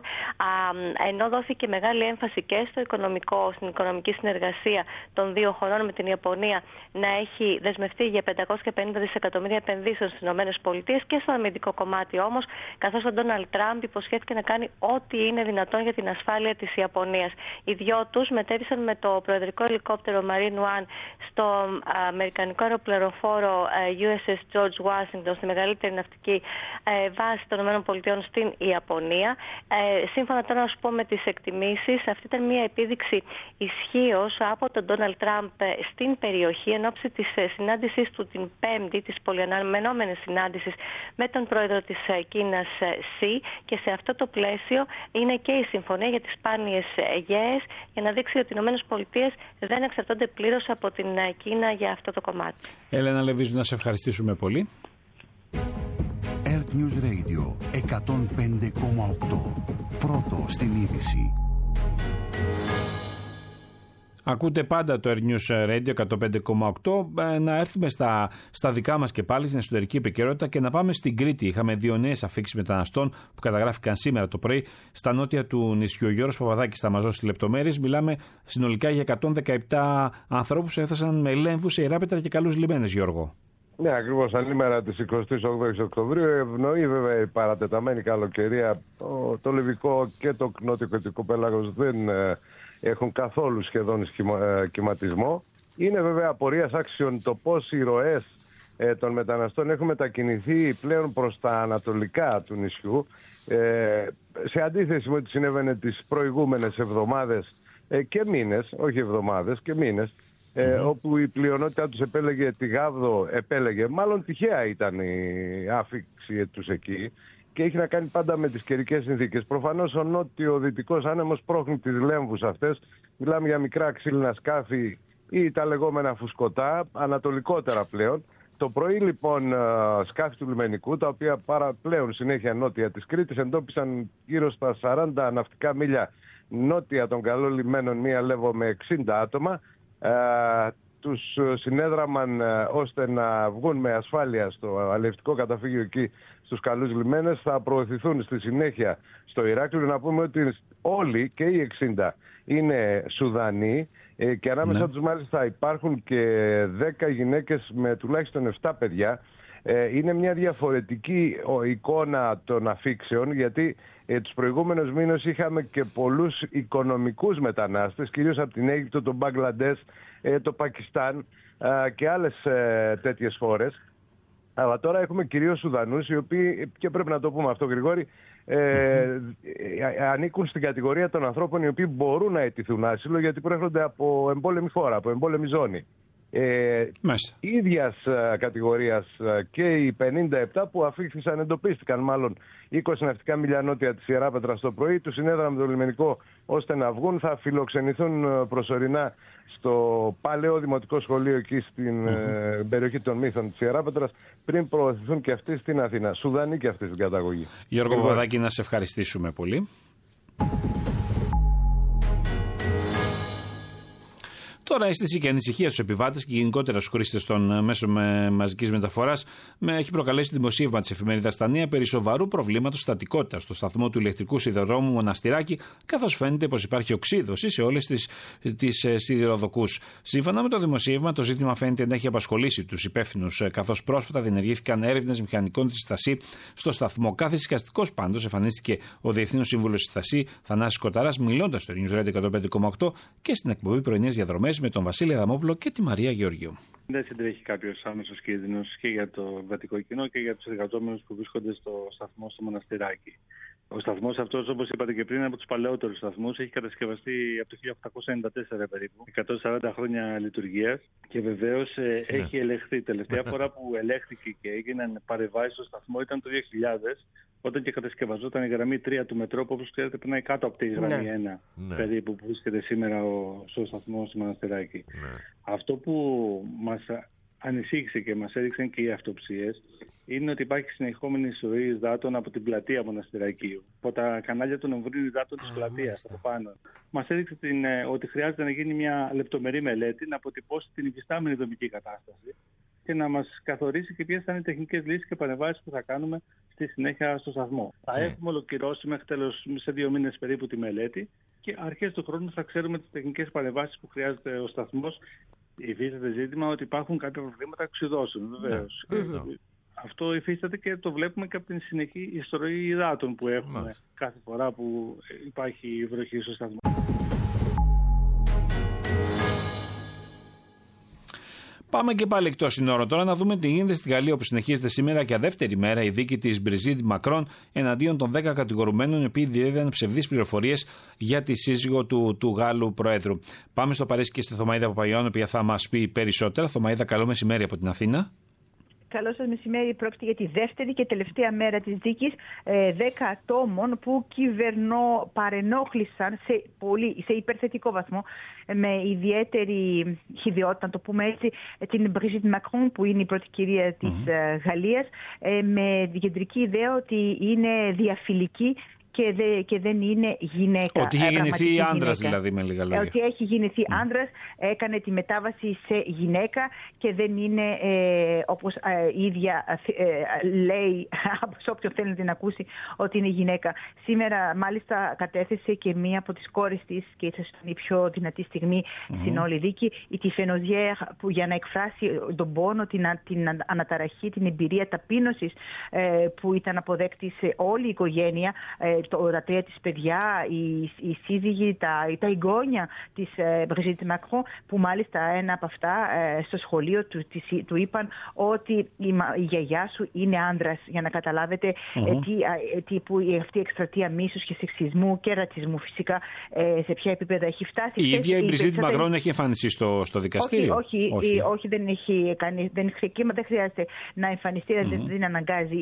ενώ δόθηκε μεγάλη έμφαση και στην οικονομική συνεργασία των δύο χωρών, με την Ιαπωνία να έχει δεσμευτεί για 550 δισεκατομμύρια επενδύσεων στις ΗΠΑ, και στο αμυντικό κομμάτι όμως, καθώς ο Ντόναλντ Τραμπ υποσχέθηκε να κάνει ό,τι είναι δυνατόν για την ασφάλεια της Ιαπωνίας. Οι δυο τους μετέβησαν με το προεδρικό ελικόπτερο Marine One στο αμερικανικό αεροπληροφόρο USS George Washington, στη μεγαλύτερη ναυτική βάση των ΗΠΑ στην Ιαπωνία. Σύμφωνα τώρα να σου πω με τις εκτιμήσεις, αυτή ήταν μια επίδειξη ισχύως από τον Ντόναλντ Τραμπ στην περιοχή εν ώψη της συνάντησής του την Πέμπτη, της πολυαναμενόμενης συνάντησης με τον πρόεδρο της Κίνας Σι, και σε αυτό το πλαίσιο είναι και η συμφωνία για τις σπάνιες γέες, για να δείξει ότι οι ΗΠΑ δεν εξαρτώνται πλήρως από την Κίνα για αυτό το κομμάτι. Έλενα Λεβίζου, να σε ευχαριστήσουμε πολύ. Earth News Radio 105,8. Πρώτο στην είδηση. Ακούτε πάντα το Air News Radio 105,8. Να έρθουμε στα δικά μας και πάλι, στην εσωτερική επικαιρότητα, και να πάμε στην Κρήτη. Είχαμε 2 νέες αφίξεις μεταναστών που καταγράφηκαν σήμερα το πρωί στα νότια του νησιού. Ο Γιώργος Παπαδάκης θα μας δώσει λεπτομέρειες. Μιλάμε συνολικά για 117 ανθρώπους που έφτασαν με λέμβους σε Ιεράπετρα και Καλούς Λιμένες, Γιώργο. Ναι, ακριβώς. Ανήμερα της 28ης Οκτωβρίου ευνοεί βέβαια η παρατεταμένη καλοκαιρία. Το Λιβικό και το νότιο-κεντρικό πέλαγος δεν έχουν καθόλου σχεδόν κυματισμό. Είναι βέβαια απορίας άξιων το πώς οι ροές των μεταναστών έχουν μετακινηθεί πλέον προς τα ανατολικά του νησιού, σε αντίθεση με ό,τι συνέβαινε τις προηγούμενες εβδομάδες και μήνες, όχι εβδομάδες και μήνες, όπου η πλειονότητα τους επέλεγε τη Γάβδο, μάλλον τυχαία ήταν η άφηξη τους εκεί και έχει να κάνει πάντα με τις καιρικές συνθήκες. Προφανώς ο νότιο-δυτικός άνεμος πρόχνει τις λέμβους αυτές, μιλάμε για μικρά ξύλινα σκάφη ή τα λεγόμενα φουσκωτά, ανατολικότερα πλέον. Το πρωί λοιπόν σκάφη του λιμενικού, τα οποία παραπλέον συνέχεια νότια της Κρήτης, εντόπισαν γύρω στα 40 ναυτικά μίλια νότια των καλών λιμένων μία λέβο με 60 άτομα. Τους συνέδραμαν ώστε να βγουν με ασφάλεια στο αλλιευτικό καταφύγιο εκεί στους καλούς λιμένες. Θα προωθηθούν στη συνέχεια στο Ηράκλειο. Να πούμε ότι όλοι και οι 60 είναι Σουδανοί και ανάμεσα τους μάλιστα υπάρχουν και 10 γυναίκες με τουλάχιστον 7 παιδιά. Είναι μια διαφορετική εικόνα των αφήξεων, γιατί τους προηγούμενους μήνες είχαμε και πολλούς οικονομικούς μετανάστες, κυρίως από την Αίγυπτο, τον Μπαγκλαντές, το Πακιστάν και άλλες τέτοιες χώρες. Αλλά τώρα έχουμε κυρίως Σουδανούς, οι οποίοι, και πρέπει να το πούμε αυτό Γρηγόρη, ανήκουν στην κατηγορία των ανθρώπων οι οποίοι μπορούν να αιτηθούν άσυλο, γιατί προέρχονται από εμπόλεμη χώρα, από εμπόλεμη ζώνη. Ίδιας κατηγορίας και οι 57 που αφήχθησαν, εντοπίστηκαν μάλλον 20 ναυτικά μίλια νότια της Ιεράπετρας το πρωί, τους συνέδραμε το λιμενικό ώστε να βγουν. Θα φιλοξενηθούν προσωρινά στο παλαιό δημοτικό σχολείο εκεί στην περιοχή των Μύθων της Ιεράπετρας, πριν προωθηθούν και αυτοί στην Αθήνα. Σουδανοί και αυτοί στην καταγωγή. Γιώργο Παπαδάκη, να σε ευχαριστήσουμε πολύ. Τώρα, αίσθηση και ανησυχία στους επιβάτες και γενικότερα στους χρήστες των μέσων μαζικής μεταφοράς έχει προκαλέσει δημοσίευμα της εφημερίδας Τα Νέα περί σοβαρού προβλήματος στατικότητας στο σταθμό του ηλεκτρικού σιδηροδρόμου Μοναστηράκι, καθώς φαίνεται πως υπάρχει οξύδωση σε όλες τις σιδηροδοκούς. Σύμφωνα με το δημοσίευμα, το ζήτημα φαίνεται να έχει απασχολήσει τους υπεύθυνους, καθώς πρόσφατα διενεργήθηκαν έρευνες μηχανικών της ΣΤΑΣΥ στο σταθμό. Κάθε συσκαστικός πάντως εμφανίστηκε ο Διευθύνων Σύμβουλος της ΣΤΑΣΥ, Θανάσης Κοταράς, μιλώντας στο News Radio 105,8 και στην εκπομπή Πρωινές Διαδρομές με τον Βασίλη Αδαμόπουλο και τη Μαρία Γεωργίου. Δεν συντρέχει κάποιος άμεσος κίνδυνος και για το εργατικό κοινό και για τους εργαζόμενους που βρίσκονται στο σταθμό στο Μοναστηράκι. Ο σταθμός αυτός, όπως είπατε και πριν, είναι από τους παλαιότερους σταθμούς. Έχει κατασκευαστεί από το 1894 περίπου, 140 χρόνια λειτουργίας και βεβαίως έχει ελεγχθεί. Τελευταία φορά που ελέγχθηκε και έγιναν παρεμβάσεις στο σταθμό ήταν το 2000, όταν και κατασκευαζόταν η γραμμή 3 του μετρό, που όπως ξέρετε περνάει κάτω από τη γραμμή 1 περίπου που βρίσκεται σήμερα στο σταθμό στο Μοναστηράκι. Αυτό που μας ανησύχησε και μας έδειξαν και οι αυτοψίες είναι ότι υπάρχει συνεχόμενη εισρωή υδάτων από την πλατεία Μοναστηρακίου, από τα κανάλια των εμβρίων υδάτων της πλατείας από πάνω. Μας έδειξε ότι χρειάζεται να γίνει μια λεπτομερή μελέτη, να αποτυπώσει την υφιστάμενη δομική κατάσταση και να μας καθορίσει και ποιες θα είναι οι τεχνικές λύσεις και παρεμβάσεις που θα κάνουμε στη συνέχεια στο σταθμό. Θα έχουμε ολοκληρώσει μέχρι τέλος, σε 2 μήνες περίπου, τη μελέτη και αρχές του χρόνου θα ξέρουμε τις τεχνικές παρεμβάσεις που χρειάζεται ο σταθμός. Υφίσταται ζήτημα ότι υπάρχουν κάποια προβλήματα οξυδώσεων, βεβαίως. Αυτό υφίσταται και το βλέπουμε και από την συνεχή εισρωή υδάτων που έχουμε κάθε φορά που υπάρχει βροχή στο σταθμό. Πάμε και πάλι εκτός συνόρων τώρα να δούμε τι γίνεται στη Γαλλία, όπου συνεχίζεται σήμερα για δεύτερη μέρα η δίκη της Μπριζίτ Μακρόν εναντίον των 10 κατηγορουμένων οι οποίοι διέδιδαν ψευδείς πληροφορίες για τη σύζυγο του Γάλλου Προέδρου. Πάμε στο Παρίσι και στη Θωμαΐδα Παπαϊωάννου, η οποία θα μας πει περισσότερα. Θωμαΐδα, καλό μεσημέρι από την Αθήνα. Καλό σας μεσημέρι. Πρόκειται για τη δεύτερη και τελευταία μέρα της δίκης 10 ατόμων που παρενόχλησαν σε υπερθετικό βαθμό, με ιδιαίτερη χυδιότητα, να το πούμε έτσι, την Μπριζίτ Μακρόν, που είναι η πρώτη κυρία της Γαλλίας, με κεντρική ιδέα ότι είναι διαφιλική και δεν είναι γυναίκα. Ότι είχε γεννηθεί άντρας δηλαδή, με λίγα λόγια. Ότι έχει γεννηθεί άντρας, έκανε τη μετάβαση σε γυναίκα και δεν είναι όπως η ίδια λέει, από όποιον θέλει να την ακούσει, ότι είναι γυναίκα. Σήμερα μάλιστα κατέθεσε και μία από τις κόρες της, και ίσως ήταν η πιο δυνατή στιγμή στην όλη δίκη, η Τιφενοζιέρ, που για να εκφράσει τον πόνο, την αναταραχή, την εμπειρία ταπείνωσης που ήταν αποδέκτη σε όλη η οικογένεια, τα τρία της παιδιά, οι σύζυγοι, τα εγγόνια της Μπριζίτ Μακρόν, που μάλιστα ένα από αυτά στο σχολείο του είπαν ότι η γιαγιά σου είναι άντρας, για να καταλάβετε που αυτή η εκστρατεία μίσους και σεξισμού και ρατσισμού φυσικά σε ποια επίπεδα έχει φτάσει. Η ίδια η Μπριζίτ Μακρόν έχει εμφανιστεί στο δικαστήριο? Όχι, δεν έχει κάνει, δεν χρειάζεται να εμφανιστεί, δεν αναγκάζει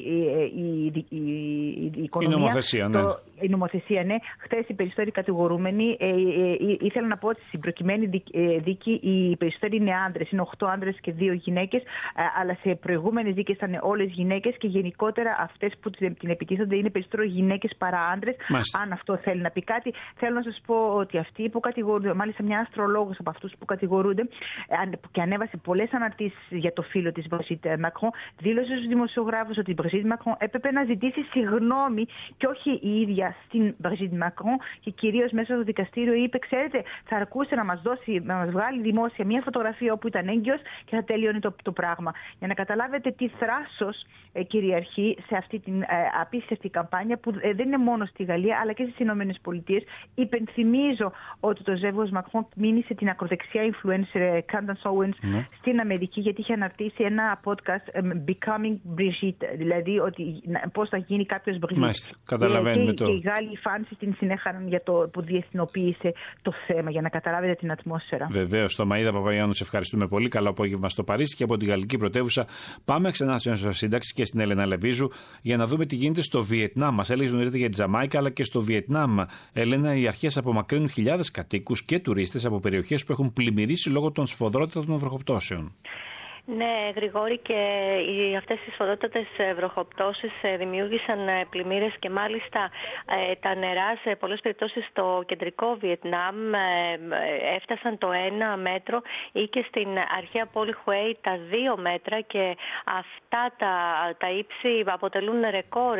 η οικονομία. Η νομοθεσία, ναι. Η νομοθεσία, ναι. Χθες οι περισσότεροι κατηγορούμενοι, ήθελα να πω ότι στην προκειμένη δίκη οι περισσότεροι είναι άντρες, είναι 8 άντρες και 2 γυναίκες, αλλά σε προηγούμενες δίκες ήταν όλες γυναίκες και γενικότερα αυτές που την επιτίθενται είναι περισσότερο γυναίκες παρά άντρες. Αν αυτό θέλει να πει κάτι, θέλω να σας πω ότι αυτοί που κατηγορούνται, μάλιστα μια αστρολόγος από αυτούς που κατηγορούνται και ανέβασε πολλές αναρτήσεις για το φίλο της Μπριζίτ Μακρόν, δήλωσε στους δημοσιογράφους ότι η Μπριζίτ Μακρόν έπρεπε να ζητήσει συγγνώμη και όχι η ίδια στην Μπριζίτ Μακρόν, και κυρίως μέσα στο δικαστήριο είπε, ξέρετε, θα αρκούσε να μας βγάλει δημόσια μια φωτογραφία όπου ήταν έγκυος και θα τελειώνει το πράγμα. Για να καταλάβετε τι θράσος κυριαρχεί σε αυτή την απίστευτη καμπάνια που δεν είναι μόνο στη Γαλλία αλλά και στις Ηνωμένες Πολιτείες. Υπενθυμίζω ότι το ζεύγος Μακρόν μήνυσε την ακροδεξιά influencer Candace Owens στην Αμερική, γιατί είχε αναρτήσει ένα podcast Becoming Brigitte, δηλαδή ότι πώς θα γίνει κάποιος Brigitte. Καταλαβαίνουμε και οι Γάλλοι φάνσεις την συνέχαναν για το που διεθνοποίησε το θέμα, για να καταλάβετε την ατμόσφαιρα. Βεβαίως. Στο Μαΐδα Παπαγιάννου, σε ευχαριστούμε πολύ. Καλό απόγευμα στο Παρίσι, και από την γαλλική πρωτεύουσα πάμε ξανά στο σύνταξη και στην Έλενα Λεβίζου για να δούμε τι γίνεται στο Βιετνάμ. Μας έλεγε νωρίτερα για τη Τζαμάικα, αλλά και στο Βιετνάμ. Έλενα, οι αρχές απομακρύνουν χιλιάδες κατοίκους και τουρίστες από περιοχές που έχουν πλημμυρίσει λόγω των σφοδρότατων βροχοπτώσεων. Ναι, Γρηγόρη, και αυτές οι σφοδρότατες βροχοπτώσεις δημιούργησαν πλημμύρες και μάλιστα τα νερά σε πολλές περιπτώσεις στο κεντρικό Βιετνάμ έφτασαν το 1 μέτρο ή και στην αρχαία πόλη Χουέι τα 2 μέτρα, και αυτά τα ύψη αποτελούν ρεκόρ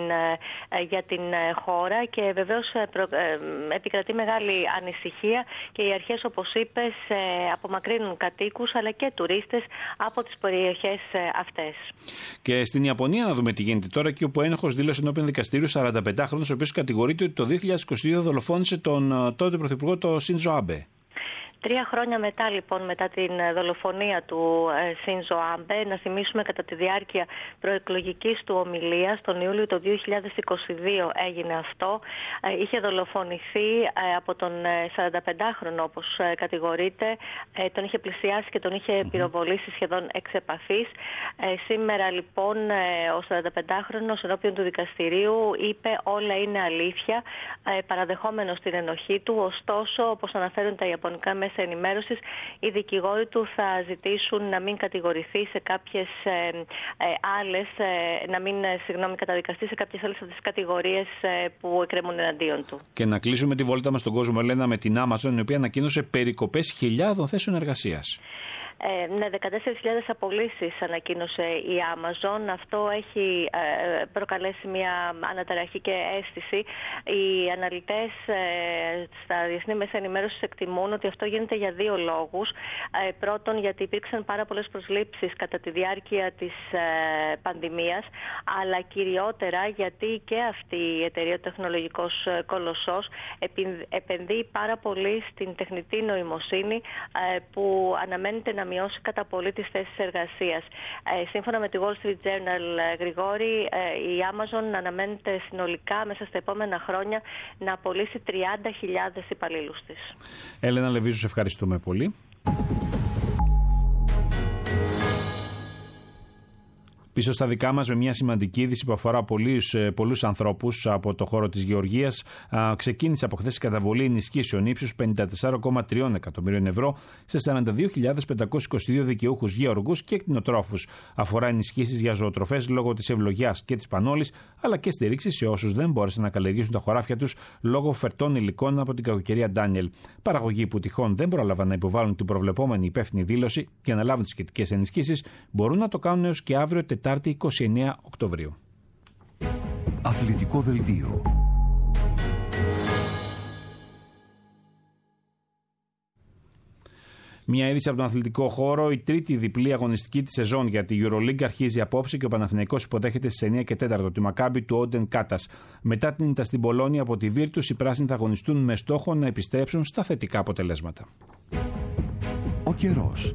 για την χώρα και βεβαίως επικρατεί μεγάλη ανησυχία και οι αρχές, όπως είπες, απομακρύνουν κατοίκους αλλά και τουρίστες από τις περιοχές αυτές. Και στην Ιαπωνία να δούμε τι γίνεται τώρα, εκεί όπου ο ένοχος δήλωσε ενώπιον δικαστήριου 45χρονος, ο οποίος κατηγορείται ότι το 2022 δολοφόνησε τον τότε πρωθυπουργό, τον Σίνζο Άμπε. 3 χρόνια μετά, λοιπόν, μετά την δολοφονία του Σίνζο Άμπε, να θυμίσουμε κατά τη διάρκεια προεκλογικής του ομιλίας, τον Ιούλιο του 2022 έγινε αυτό, είχε δολοφονηθεί από τον 45χρονο, όπως κατηγορείται, τον είχε πλησιάσει και τον είχε πυροβολήσει σχεδόν εξ επαφής. Σήμερα, λοιπόν, ο 45χρονος ενώπιον του δικαστηρίου είπε όλα είναι αλήθεια, παραδεχόμενος την ενοχή του, ωστόσο, όπως αναφέρουν τα ιαπωνικά μέσα ενημέρωσης, οι δικηγόροι του θα ζητήσουν να μην κατηγορηθεί σε κάποιες άλλες, να μην καταδικαστεί σε κάποιες άλλες από τις κατηγορίες που εκκρεμούν εναντίον του. Και να κλείσουμε τη βόλτα μας στον κόσμο, Ελένα, με την Amazon, η οποία ανακοίνωσε περικοπές χιλιάδων θέσεων εργασίας. Ναι, 14.000 απολύσεις ανακοίνωσε η Amazon. Αυτό έχει προκαλέσει μια αναταραχή και αίσθηση. Οι αναλυτές στα διεθνή μέσα ενημέρωσης εκτιμούν ότι αυτό γίνεται για 2 λόγους. Πρώτον, γιατί υπήρξαν πάρα πολλές προσλήψεις κατά τη διάρκεια της πανδημίας, αλλά κυριότερα γιατί και αυτή η εταιρεία, ο τεχνολογικός κολοσσός, επενδύει πάρα πολύ στην τεχνητή νοημοσύνη που αναμένεται να μειώσει κατά πολύ τις θέσεις εργασίας. Σύμφωνα με τη Wall Street Journal, Γρηγόρη, η Amazon αναμένεται συνολικά μέσα στα επόμενα χρόνια να απολύσει 30.000 υπαλλήλους της. Έλενα Λεβίζου, σε ευχαριστούμε πολύ. Πίσω στα δικά μας με μια σημαντική είδηση που αφορά πολλούς ανθρώπους από το χώρο της γεωργίας. Ξεκίνησε από χθες η καταβολή ενισχύσεων ύψους 54,3 εκατομμυρίων ευρώ σε 42.522 δικαιούχους γεωργούς και κτηνοτρόφους. Αφορά ενισχύσεις για ζωοτροφές λόγω της ευλογιάς και της πανόλης, αλλά και στήριξη σε όσους δεν μπόρεσαν να καλλιεργήσουν τα χωράφια τους λόγω φερτών υλικών από την κακοκαιρία Ντάνιελ. Παραγωγοί που τυχόν δεν πρόλαβαν να υποβάλουν την προβλεπόμενη υπεύθυνη δήλωση και να λάβουν τις σχετικές ενισχύσεις μπορούν να το κάνουν έως και αύριο Τετάρτη 29 Οκτωβρίου. Αθλητικό δελτίο. Μια είδηση από τον αθλητικό χώρο. Η τρίτη διπλή αγωνιστική τη σεζόν για τη EuroLeague αρχίζει απόψε και ο Παναθηναϊκός υποδέχεται στις 9 και 4 τη Μακάμπι του Όντεν Κάτας. Μετά την ήττα στην Πολόνια από τη Βίρτους, οι πράσινοι θα αγωνιστούν με στόχο να επιστρέψουν στα θετικά αποτελέσματα. Ο καιρός.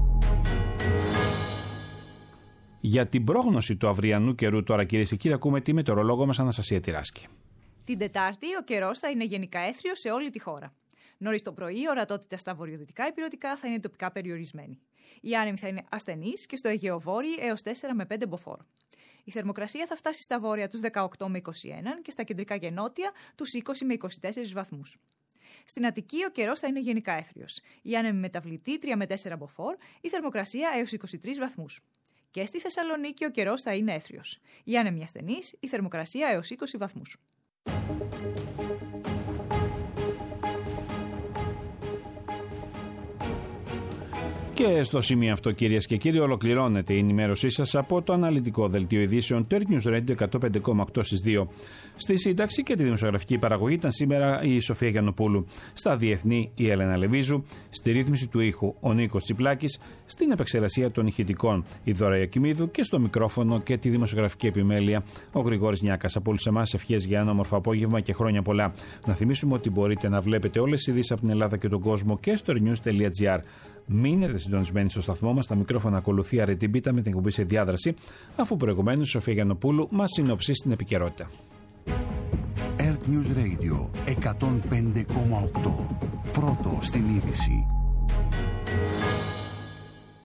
Για την πρόγνωση του αυριανού καιρού τώρα, κυρίες και κύριοι, ακούμε τη μετεωρολόγο μας Αναστασία Τυράσκη. Την Τετάρτη ο καιρός θα είναι γενικά έθριος σε όλη τη χώρα. Νωρίς το πρωί, η ορατότητα στα βορειοδυτικά υπηρετικά θα είναι τοπικά περιορισμένη. Η άνεμη θα είναι ασθενής και στο Αιγαιοβόρειο έως 4 με 5 μποφόρ. Η θερμοκρασία θα φτάσει στα βόρεια τους 18 με 21 και στα κεντρικά και νότια τους 20 με 24 βαθμούς. Στην Αττική ο καιρός θα είναι γενικά έθριος. Η άνεμη μεταβλητή 3 με 4 μποφόρ, η θερμοκρασία έως 23 βαθμούς. Και στη Θεσσαλονίκη ο καιρός θα είναι έθριος. Η άνεμη ασθενής, η θερμοκρασία έως 20 βαθμούς. Και στο σημείο αυτό, κυρίες και κύριοι, ολοκληρώνεται η ενημέρωσή σας από το αναλυτικό δελτίο ειδήσεων του News Radio 105,8 στις 2. Στη σύνταξη και τη δημοσιογραφική παραγωγή ήταν σήμερα η Σοφία Γιαννοπούλου. Στα διεθνή η Έλενα Λεβίζου. Στη ρύθμιση του ήχου ο Νίκος Τσιπλάκης. Στην επεξεργασία των ηχητικών η Δώρα Ιακημίδου. Και στο μικρόφωνο και τη δημοσιογραφική επιμέλεια ο Γρηγόρης Νιάκας. Από όλους εμάς ευχές για ένα όμορφο απόγευμα και χρόνια πολλά. Να θυμίσουμε ότι μπορείτε να βλέπετε όλες τις ειδήσεις από την Ελλάδα και τον κόσμο και στο renews.gr. Μείνετε συντονισμένοι στο σταθμό μας. Τα μικρόφωνα ακολουθεί Αρετή Μπίτα με την εκπομπή σε διάδραση, αφού προηγουμένως η Σοφία Γιαννοπούλου μας συνοψίσει την επικαιρότητα. Earth News Radio 105,8. Πρώτο στην είδηση.